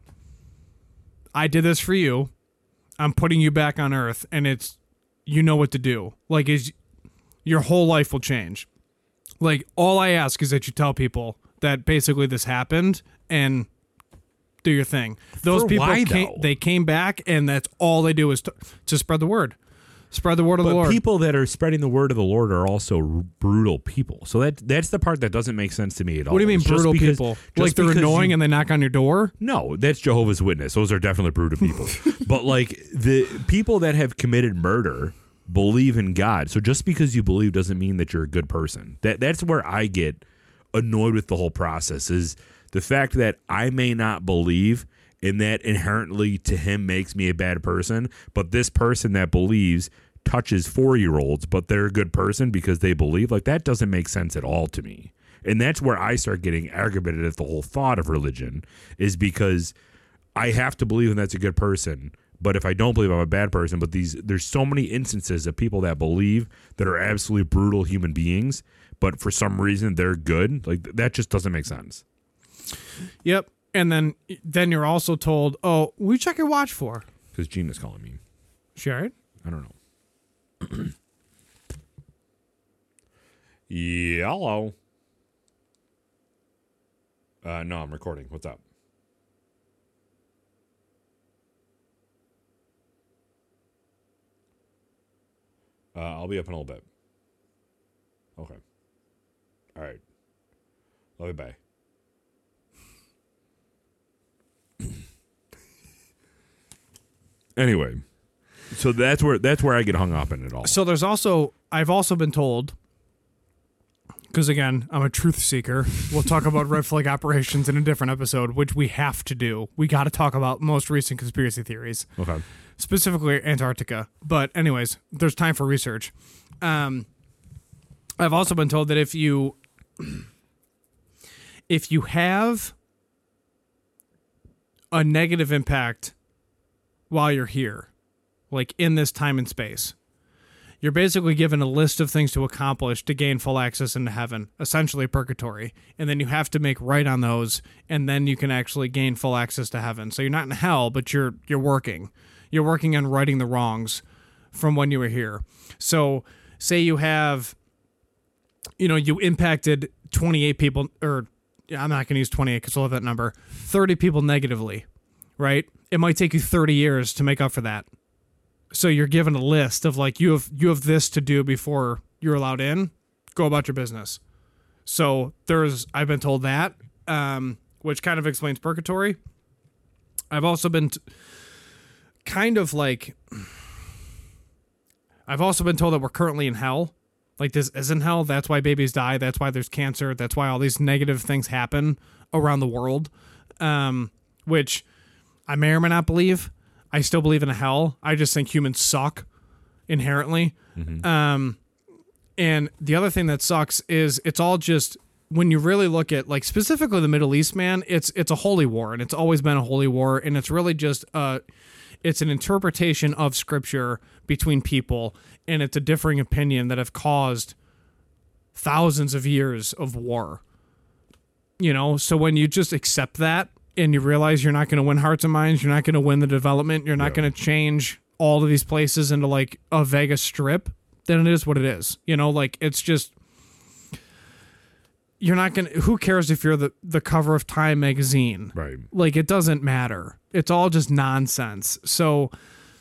"I did this for you. I'm putting you back on Earth, and it's." You know what to do. Like, your whole life will change. Like, all I ask is that you tell people that basically this happened and do your thing. Those For people why, came, though? they came back, and that's all they do is to spread the word. Spread the word of the But Lord. people that are spreading the word of the Lord are also brutal people. So that's the part that doesn't make sense to me at all. What do you mean It's just brutal because- people? just Like they're because annoying you- and they knock on your door? No, that's Jehovah's Witness. Those are definitely brutal people. But like the people that have committed murder believe in God. So just because you believe doesn't mean that you're a good person. That's where I get annoyed with the whole process, is the fact that I may not believe, and that inherently to him makes me a bad person, but this person that believes touches 4-year-olds, but they're a good person because they believe. Like, that doesn't make sense at all to me. And that's where I start getting aggravated at the whole thought of religion, is because I have to believe that's a good person. But if I don't believe, I'm a bad person. But there's so many instances of people that believe that are absolutely brutal human beings, but for some reason they're good. Like, that just doesn't make sense. Yep. And then you're also told, oh, what you check your watch for? Because Gina's calling me. Sharon? I don't know. Yeah, hello. No, I'm recording. What's up? I'll be up in a little bit. Okay. All right. Love you. Bye. Anyway, so that's where I get hung up in it all. So I've also been told, because again, I'm a truth seeker. We'll talk about red flag operations in a different episode, which we have to do. We got to talk about most recent conspiracy theories. Okay. Specifically Antarctica. But anyways, there's time for research. I've also been told that if you have a negative impact while you're here, like in this time and space, you're basically given a list of things to accomplish to gain full access into heaven, essentially purgatory. And then you have to make right on those, and then you can actually gain full access to heaven. So you're not in hell, but you're working. You're working on righting the wrongs from when you were here. So say you have, you impacted 28 people, or I'm not going to use 28 because we'll have that number, 30 people negatively, right? It might take you 30 years to make up for that. So you're given a list of like, you have this to do before you're allowed in. Go about your business. So I've been told that, which kind of explains purgatory. I've also been I've also been told that we're currently in hell. Like, this isn't hell. That's why babies die. That's why there's cancer. That's why all these negative things happen around the world, which I may or may not believe. I still believe in a hell. I just think humans suck inherently. Mm-hmm. And the other thing that sucks is it's all just, when you really look at, like, specifically the Middle East, man, it's a holy war, and it's always been a holy war, and it's really just it's an interpretation of scripture between people, and it's a differing opinion that have caused thousands of years of war. So when you just accept that and you realize you're not going to win hearts and minds, you're not going to win the development, you're not going to change all of these places into like a Vegas strip, then it is what it is. It's just, you're not going to, who cares if you're the cover of Time magazine? Right. Like, it doesn't matter. It's all just nonsense. So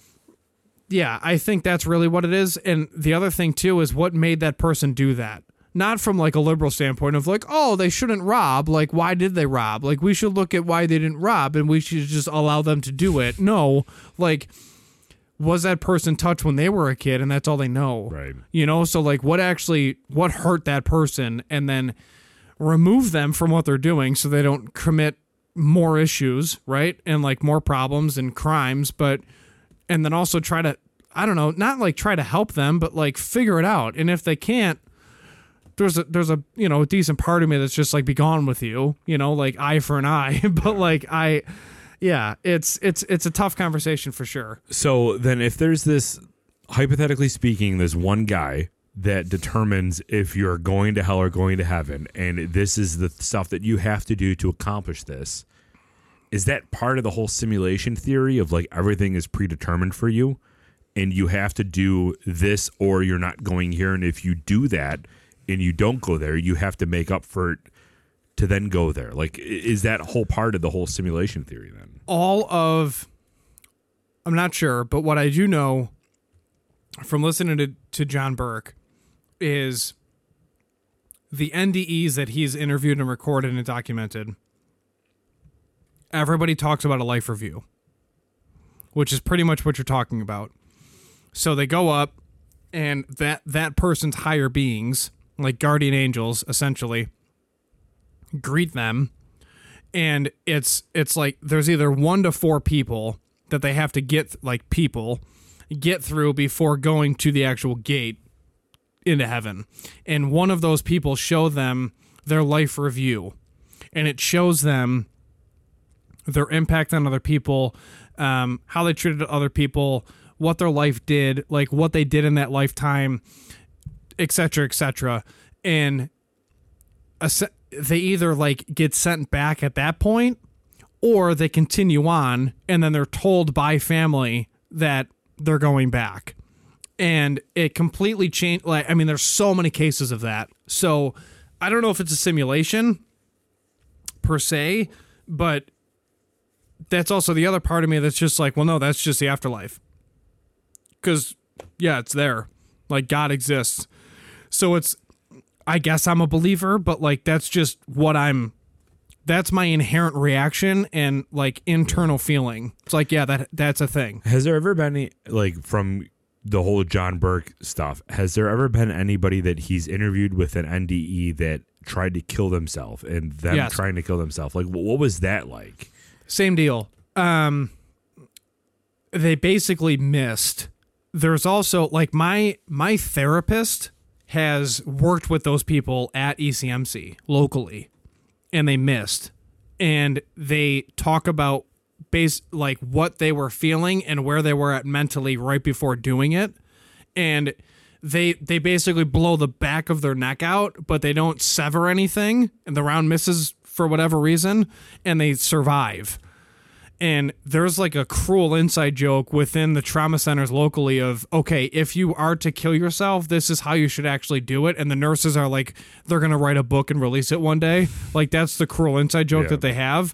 yeah, I think that's really what it is. And the other thing too is what made that person do that. Not from like a liberal standpoint of like, oh, they shouldn't rob. Like, why did they rob? Like, we should look at why they didn't rob and we should just allow them to do it. No, like, was that person touched when they were a kid and that's all they know? Right. So like what hurt that person, and then remove them from what they're doing so they don't commit more issues, right? And like more problems and crimes, and then also try to, I don't know, not like try to help them, but like figure it out. And if they can't, there's a decent part of me that's just like, be gone with you, like eye for an eye. But like it's a tough conversation for sure. So then if there's this, hypothetically speaking, there's one guy that determines if you're going to hell or going to heaven, and this is the stuff that you have to do to accomplish this. Is that part of the whole simulation theory of like everything is predetermined for you and you have to do this or you're not going here? And if you do that and you don't go there, you have to make up for it to then go there. Like, is that whole part of the whole simulation theory then? I'm not sure, but what I do know from listening to John Burke is the NDEs that he's interviewed and recorded and documented. Everybody talks about a life review, which is pretty much what you're talking about. So they go up, and that person's higher beings, like guardian angels, essentially, greet them, and it's like there's either 1 to 4 people that they have to get through before going to the actual gate into heaven. And one of those people show them their life review, and it shows them their impact on other people, how they treated other people, what their life did, like what they did in that lifetime, etc., etc. And they either like get sent back at that point, or they continue on, and then they're told by family that they're going back. And it completely changed. Like, I mean, there's so many cases of that. So I don't know if it's a simulation per se, but that's also the other part of me that's just like, well, no, that's just the afterlife. Because, yeah, it's there. Like God exists. So I guess I'm a believer, but like that's just that's my inherent reaction and like internal feeling. It's like, yeah, that's a thing. Has there ever been any, like, from the whole John Burke stuff, has there ever been anybody that he's interviewed with an NDE that tried to kill themselves and them Yes. trying to kill themselves? Like, what was that like? Same deal. They basically missed. There's also like my therapist has worked with those people at ECMC locally, and they missed. And they talk about like what they were feeling and where they were at mentally right before doing it. And they basically blow the back of their neck out, but they don't sever anything, and the round misses for whatever reason, and they survive. And there's like a cruel inside joke within the trauma centers locally of, okay, if you are to kill yourself, this is how you should actually do it. And the nurses are like, they're going to write a book and release it one day. Like that's the cruel inside joke that they have.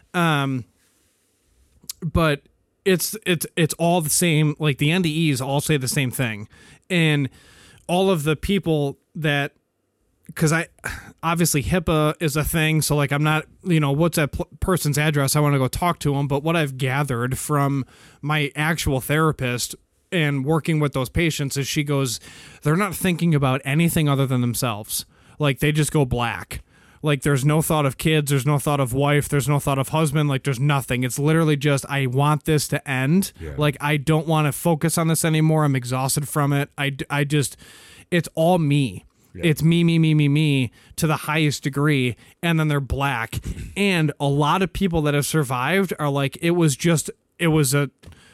But it's all the same. Like the NDEs all say the same thing. And all of the people that, because obviously HIPAA is a thing, so like I'm not, what's that person's address? I want to go talk to them. But what I've gathered from my actual therapist and working with those patients is she goes, they're not thinking about anything other than themselves. Like they just go black. Like there's no thought of kids, there's no thought of wife, there's no thought of husband, like there's nothing. It's literally just, I want this to end. Yeah. Like I don't want to focus on this anymore. I'm exhausted from it. I just, it's all me. Yeah. It's me to the highest degree, and then they're black. And a lot of people that have survived are like, it was a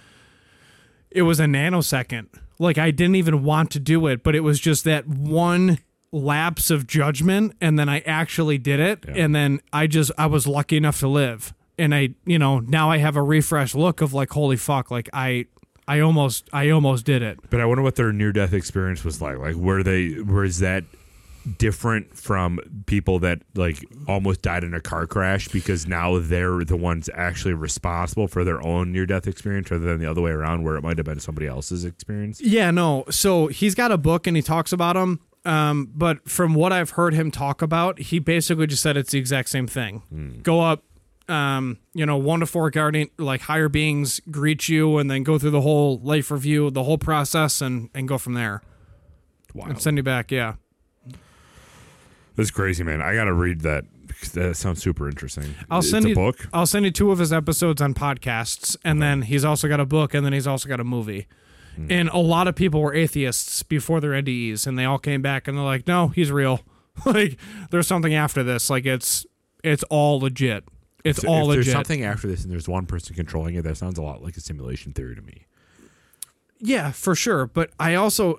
nanosecond. Like I didn't even want to do it, but it was just that one lapse of judgment, and then I actually did it. Yeah. And then I was lucky enough to live. And now I have a refreshed look of like, holy fuck, like I almost did it. But I wonder what their near-death experience was like. Like, was that different from people that like almost died in a car crash because now they're the ones actually responsible for their own near-death experience rather than the other way around where it might have been somebody else's experience? Yeah, no. So he's got a book and he talks about them. But from what I've heard him talk about, he basically just said it's the exact same thing. Go up. 1 to 4 guardian, like higher beings greet you and then go through the whole life review, the whole process and go from there. Wow. And send you back. Yeah. That's crazy, man. I got to read that because that sounds super interesting. I'll send you 2 of his episodes on podcasts, and then he's also got a book, and then he's also got a movie. And a lot of people were atheists before their NDEs, and they all came back and they're like, no, he's real. Like there's something after this. Like it's all legit. It's all legit. If there's something after this and there's one person controlling it, that sounds a lot like a simulation theory to me. Yeah, for sure. But I also,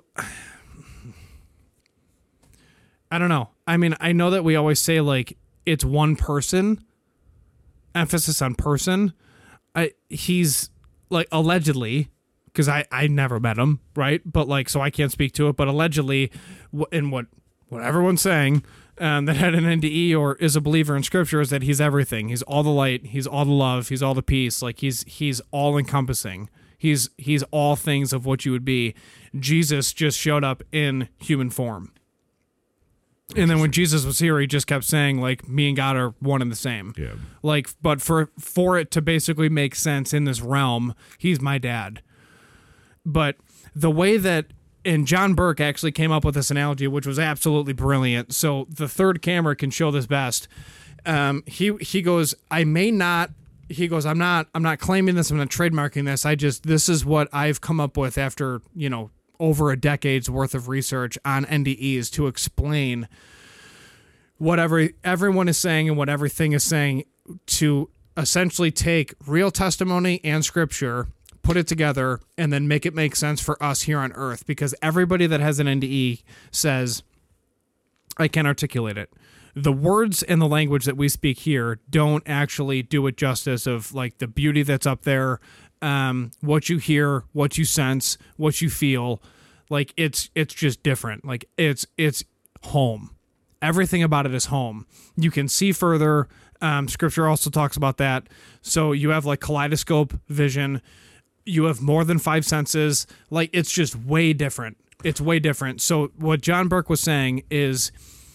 I don't know. I mean, I know that we always say like it's one person, emphasis on person. He's like allegedly, because I never met him, right? But like, so I can't speak to it. But allegedly, in what everyone's saying, that had an NDE or is a believer in scripture is that he's everything. He's all the light. He's all the love. He's all the peace. Like he's all encompassing. He's all things of what you would be. Jesus just showed up in human form. And then when Jesus was here, he just kept saying like, me and God are one and the same. Yeah. Like, but for it to basically make sense in this realm, he's my dad. But the way that, and John Burke actually came up with this analogy, which was absolutely brilliant. So the third camera can show this best. He goes, I'm not claiming this. I'm not trademarking this. This is what I've come up with after, over a decade's worth of research on NDEs to explain what everyone is saying and what everything is saying, to essentially take real testimony and scripture, put it together, and then make it make sense for us here on Earth. Because everybody that has an NDE says, I can't articulate it. The words and the language that we speak here don't actually do it justice of like the beauty that's up there, what you hear, what you sense, what you feel. Like it's just different. Like it's home. Everything about it is home. You can see further. Scripture also talks about that. So you have like kaleidoscope vision. You have more than 5 senses. Like it's just way different. It's way different. So what John Burke was saying is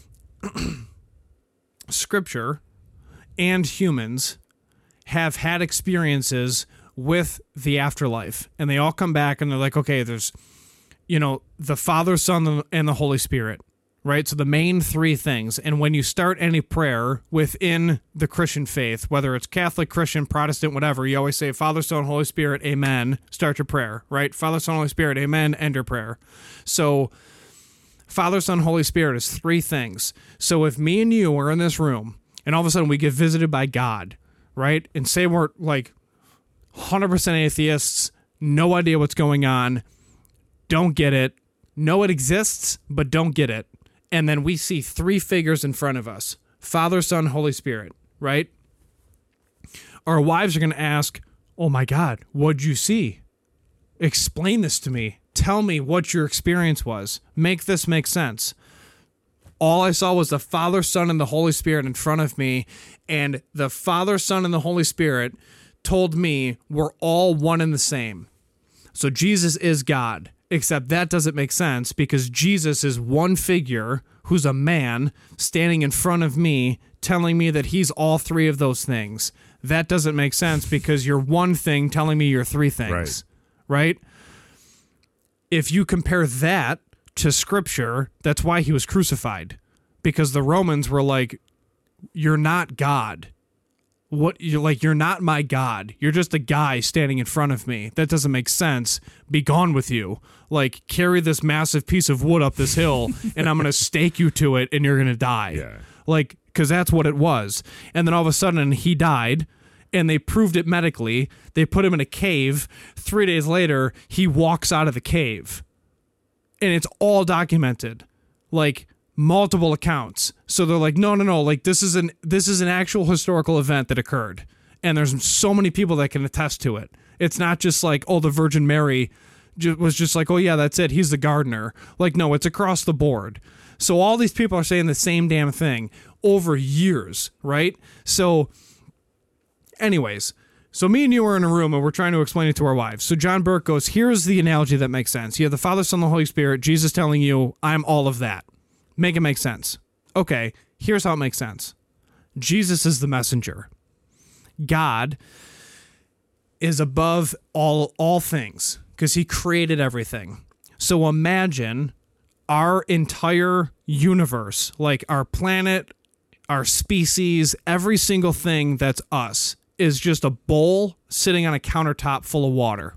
Scripture and humans have had experiences with the afterlife, and they all come back and they're like, okay, there's, the Father, Son, and the Holy Spirit, right? So the main three things. And when you start any prayer within the Christian faith, whether it's Catholic, Christian, Protestant, whatever, you always say Father, Son, Holy Spirit, amen, start your prayer, right? Father, Son, Holy Spirit, amen, end your prayer. So Father, Son, Holy Spirit is three things. So if me and you are in this room and all of a sudden we get visited by God, right? And say we're like 100% atheists, no idea what's going on, don't get it, know it exists, but don't get it. And then we see three figures in front of us, Father, Son, Holy Spirit, right? Our wives are going to ask, oh my God, what'd you see? Explain this to me. Tell me what your experience was. Make this make sense. All I saw was the Father, Son, and the Holy Spirit in front of me, and the Father, Son, and the Holy Spirit told me we're all one and the same. So Jesus is God, except that doesn't make sense because Jesus is one figure who's a man standing in front of me telling me that he's all three of those things. That doesn't make sense because you're one thing telling me you're three things, right? If you compare that to Scripture, that's why he was crucified, because the Romans were like, you're not God. You're not my God. You're just a guy standing in front of me. That doesn't make sense. Be gone with you. Like, carry this massive piece of wood up this hill and I'm going to stake you to it and you're going to die. Yeah. Like, because that's what it was. And then all of a sudden he died and they proved it medically. They put him in a cave. 3 days later, he walks out of the cave. And it's all documented. Like, multiple accounts. So they're like, no, like this is an actual historical event that occurred. And there's so many people that can attest to it. It's not just like, oh, the Virgin Mary was just like, oh yeah, that's it. He's the gardener. Like, no, it's across the board. So all these people are saying the same damn thing over years, right? So anyways, so me and you are in a room and we're trying to explain it to our wives. So John Burke goes, here's the analogy that makes sense. You have the Father, Son, and the Holy Spirit, Jesus telling you, I'm all of that. Make it make sense. Okay, here's how it makes sense. Jesus is the messenger. God is above all things because he created everything. So imagine our entire universe, like our planet, our species, every single thing that's us is just a bowl sitting on a countertop full of water.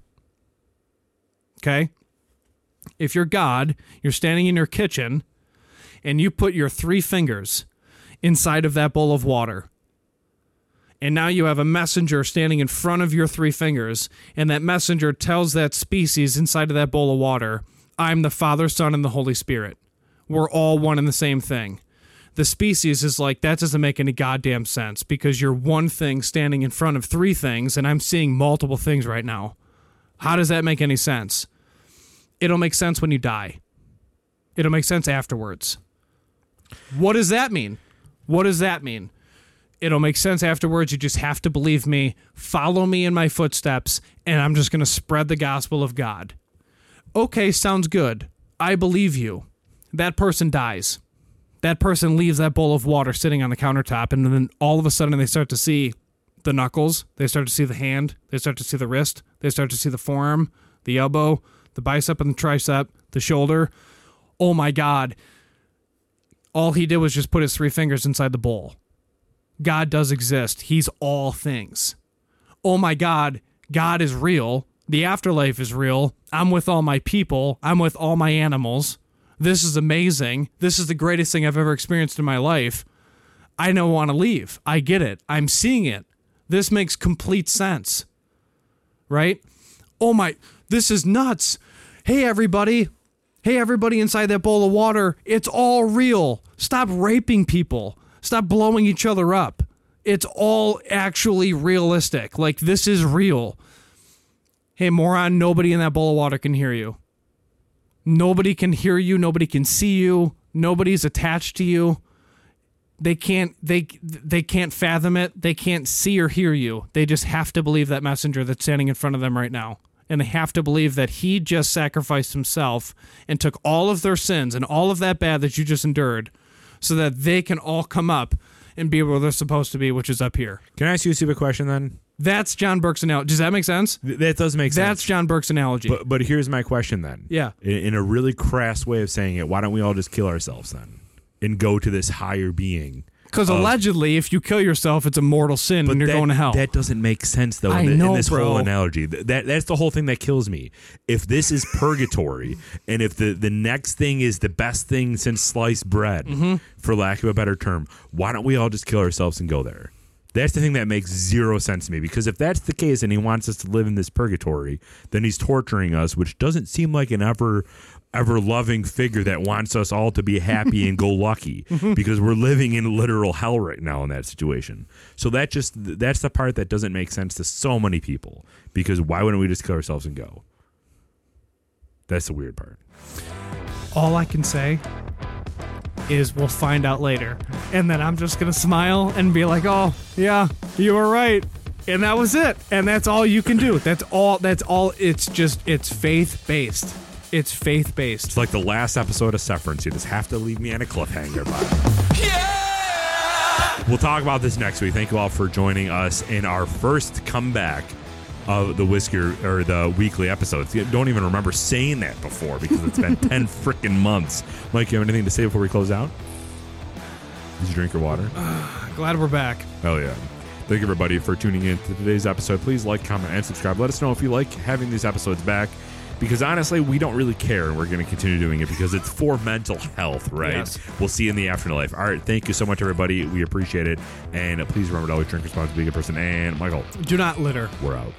Okay? If you're God, you're standing in your kitchen and you put your three fingers inside of that bowl of water. And now you have a messenger standing in front of your three fingers, and that messenger tells that species inside of that bowl of water, I'm the Father, Son, and the Holy Spirit. We're all one and the same thing. The species is like, that doesn't make any goddamn sense because you're one thing standing in front of three things, and I'm seeing multiple things right now. How does that make any sense? It'll make sense when you die. It'll make sense afterwards. What does that mean? What does that mean? It'll make sense afterwards. You just have to believe me. Follow me in my footsteps, and I'm just going to spread the gospel of God. Okay, sounds good. I believe you. That person dies. That person leaves that bowl of water sitting on the countertop, and then all of a sudden they start to see the knuckles. They start to see the hand. They start to see the wrist. They start to see the forearm, the elbow, the bicep and the tricep, the shoulder. Oh my God. All he did was just put his three fingers inside the bowl. God does exist. He's all things. Oh my God, God is real. The afterlife is real. I'm with all my people. I'm with all my animals. This is amazing. This is the greatest thing I've ever experienced in my life. I don't want to leave. I get it. I'm seeing it. This makes complete sense. Right? Oh my, this is nuts. Hey, everybody. Hey, everybody inside that bowl of water, it's all real. Stop raping people. Stop blowing each other up. It's all actually realistic. Like, this is real. Hey, moron, nobody in that bowl of water can hear you. Nobody can hear you. Nobody can see you. Nobody's attached to you. They can't fathom it. They can't see or hear you. They just have to believe that messenger that's standing in front of them right now. and they have to believe that he just sacrificed himself and took all of their sins and all of that bad that you just endured so that they can all come up and be where they're supposed to be, which is up here. Can I ask you a stupid question then? That's John Burke's analogy. Does that make sense? That does make sense. That's John Burke's analogy. But here's my question then. Yeah. In a really crass way of saying it, why don't we all just kill ourselves then and go to this higher being? Because allegedly, if you kill yourself, it's a mortal sin and you're going to hell. That doesn't make sense, though, in this whole analogy. That's the whole thing that kills me. If this is purgatory, and if the next thing is the best thing since sliced bread, for lack of a better term, why don't we all just kill ourselves and go there? That's the thing that makes zero sense to me. Because if that's the case and he wants us to live in this purgatory, then he's torturing us, which doesn't seem like an ever loving figure that wants us all to be happy and go lucky, because we're living in literal hell right now in that situation. So that's the part that doesn't make sense to so many people, because why wouldn't we just kill ourselves and go? That's the weird part. All I can say is we'll find out later. And then I'm just going to smile and be like, oh, yeah, you were right. And that was it. And that's all you can do. That's all. It's faith-based. It's faith-based. It's like the last episode of Severance. You just have to leave me on a cliffhanger, bud. Yeah! We'll talk about this next week. Thank you all for joining us in our first comeback of the Whisker or the weekly episodes. I don't even remember saying that before because it's been 10 freaking months. Mike, you have anything to say before we close out? Did you drink your water? Glad we're back. Hell yeah. Thank you, everybody, for tuning in to today's episode. Please like, comment, and subscribe. Let us know if you like having these episodes back, because honestly, we don't really care, and we're going to continue doing it because it's for mental health, right? Yes. We'll see you in the afterlife. All right, thank you so much, everybody. We appreciate it. And please remember to always drink responsibly, be a good person. And Michael, do not litter. We're out.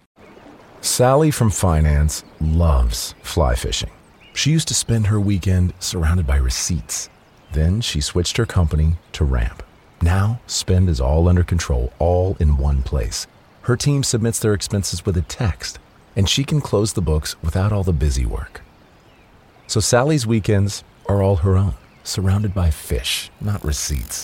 Sally from finance loves fly fishing. She used to spend her weekend surrounded by receipts. Then she switched her company to Ramp. Now, spend is all under control, all in one place. Her team submits their expenses with a text, and she can close the books without all the busy work. So Sally's weekends are all her own, surrounded by fish, not receipts.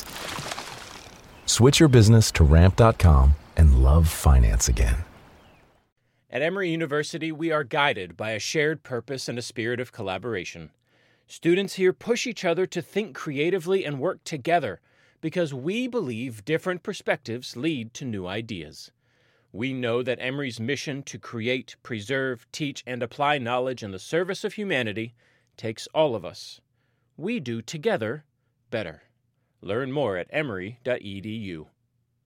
Switch your business to Ramp.com and love finance again. At Emory University, we are guided by a shared purpose and a spirit of collaboration. Students here push each other to think creatively and work together because we believe different perspectives lead to new ideas. We know that Emory's mission to create, preserve, teach, and apply knowledge in the service of humanity takes all of us. We do together better. Learn more at emory.edu.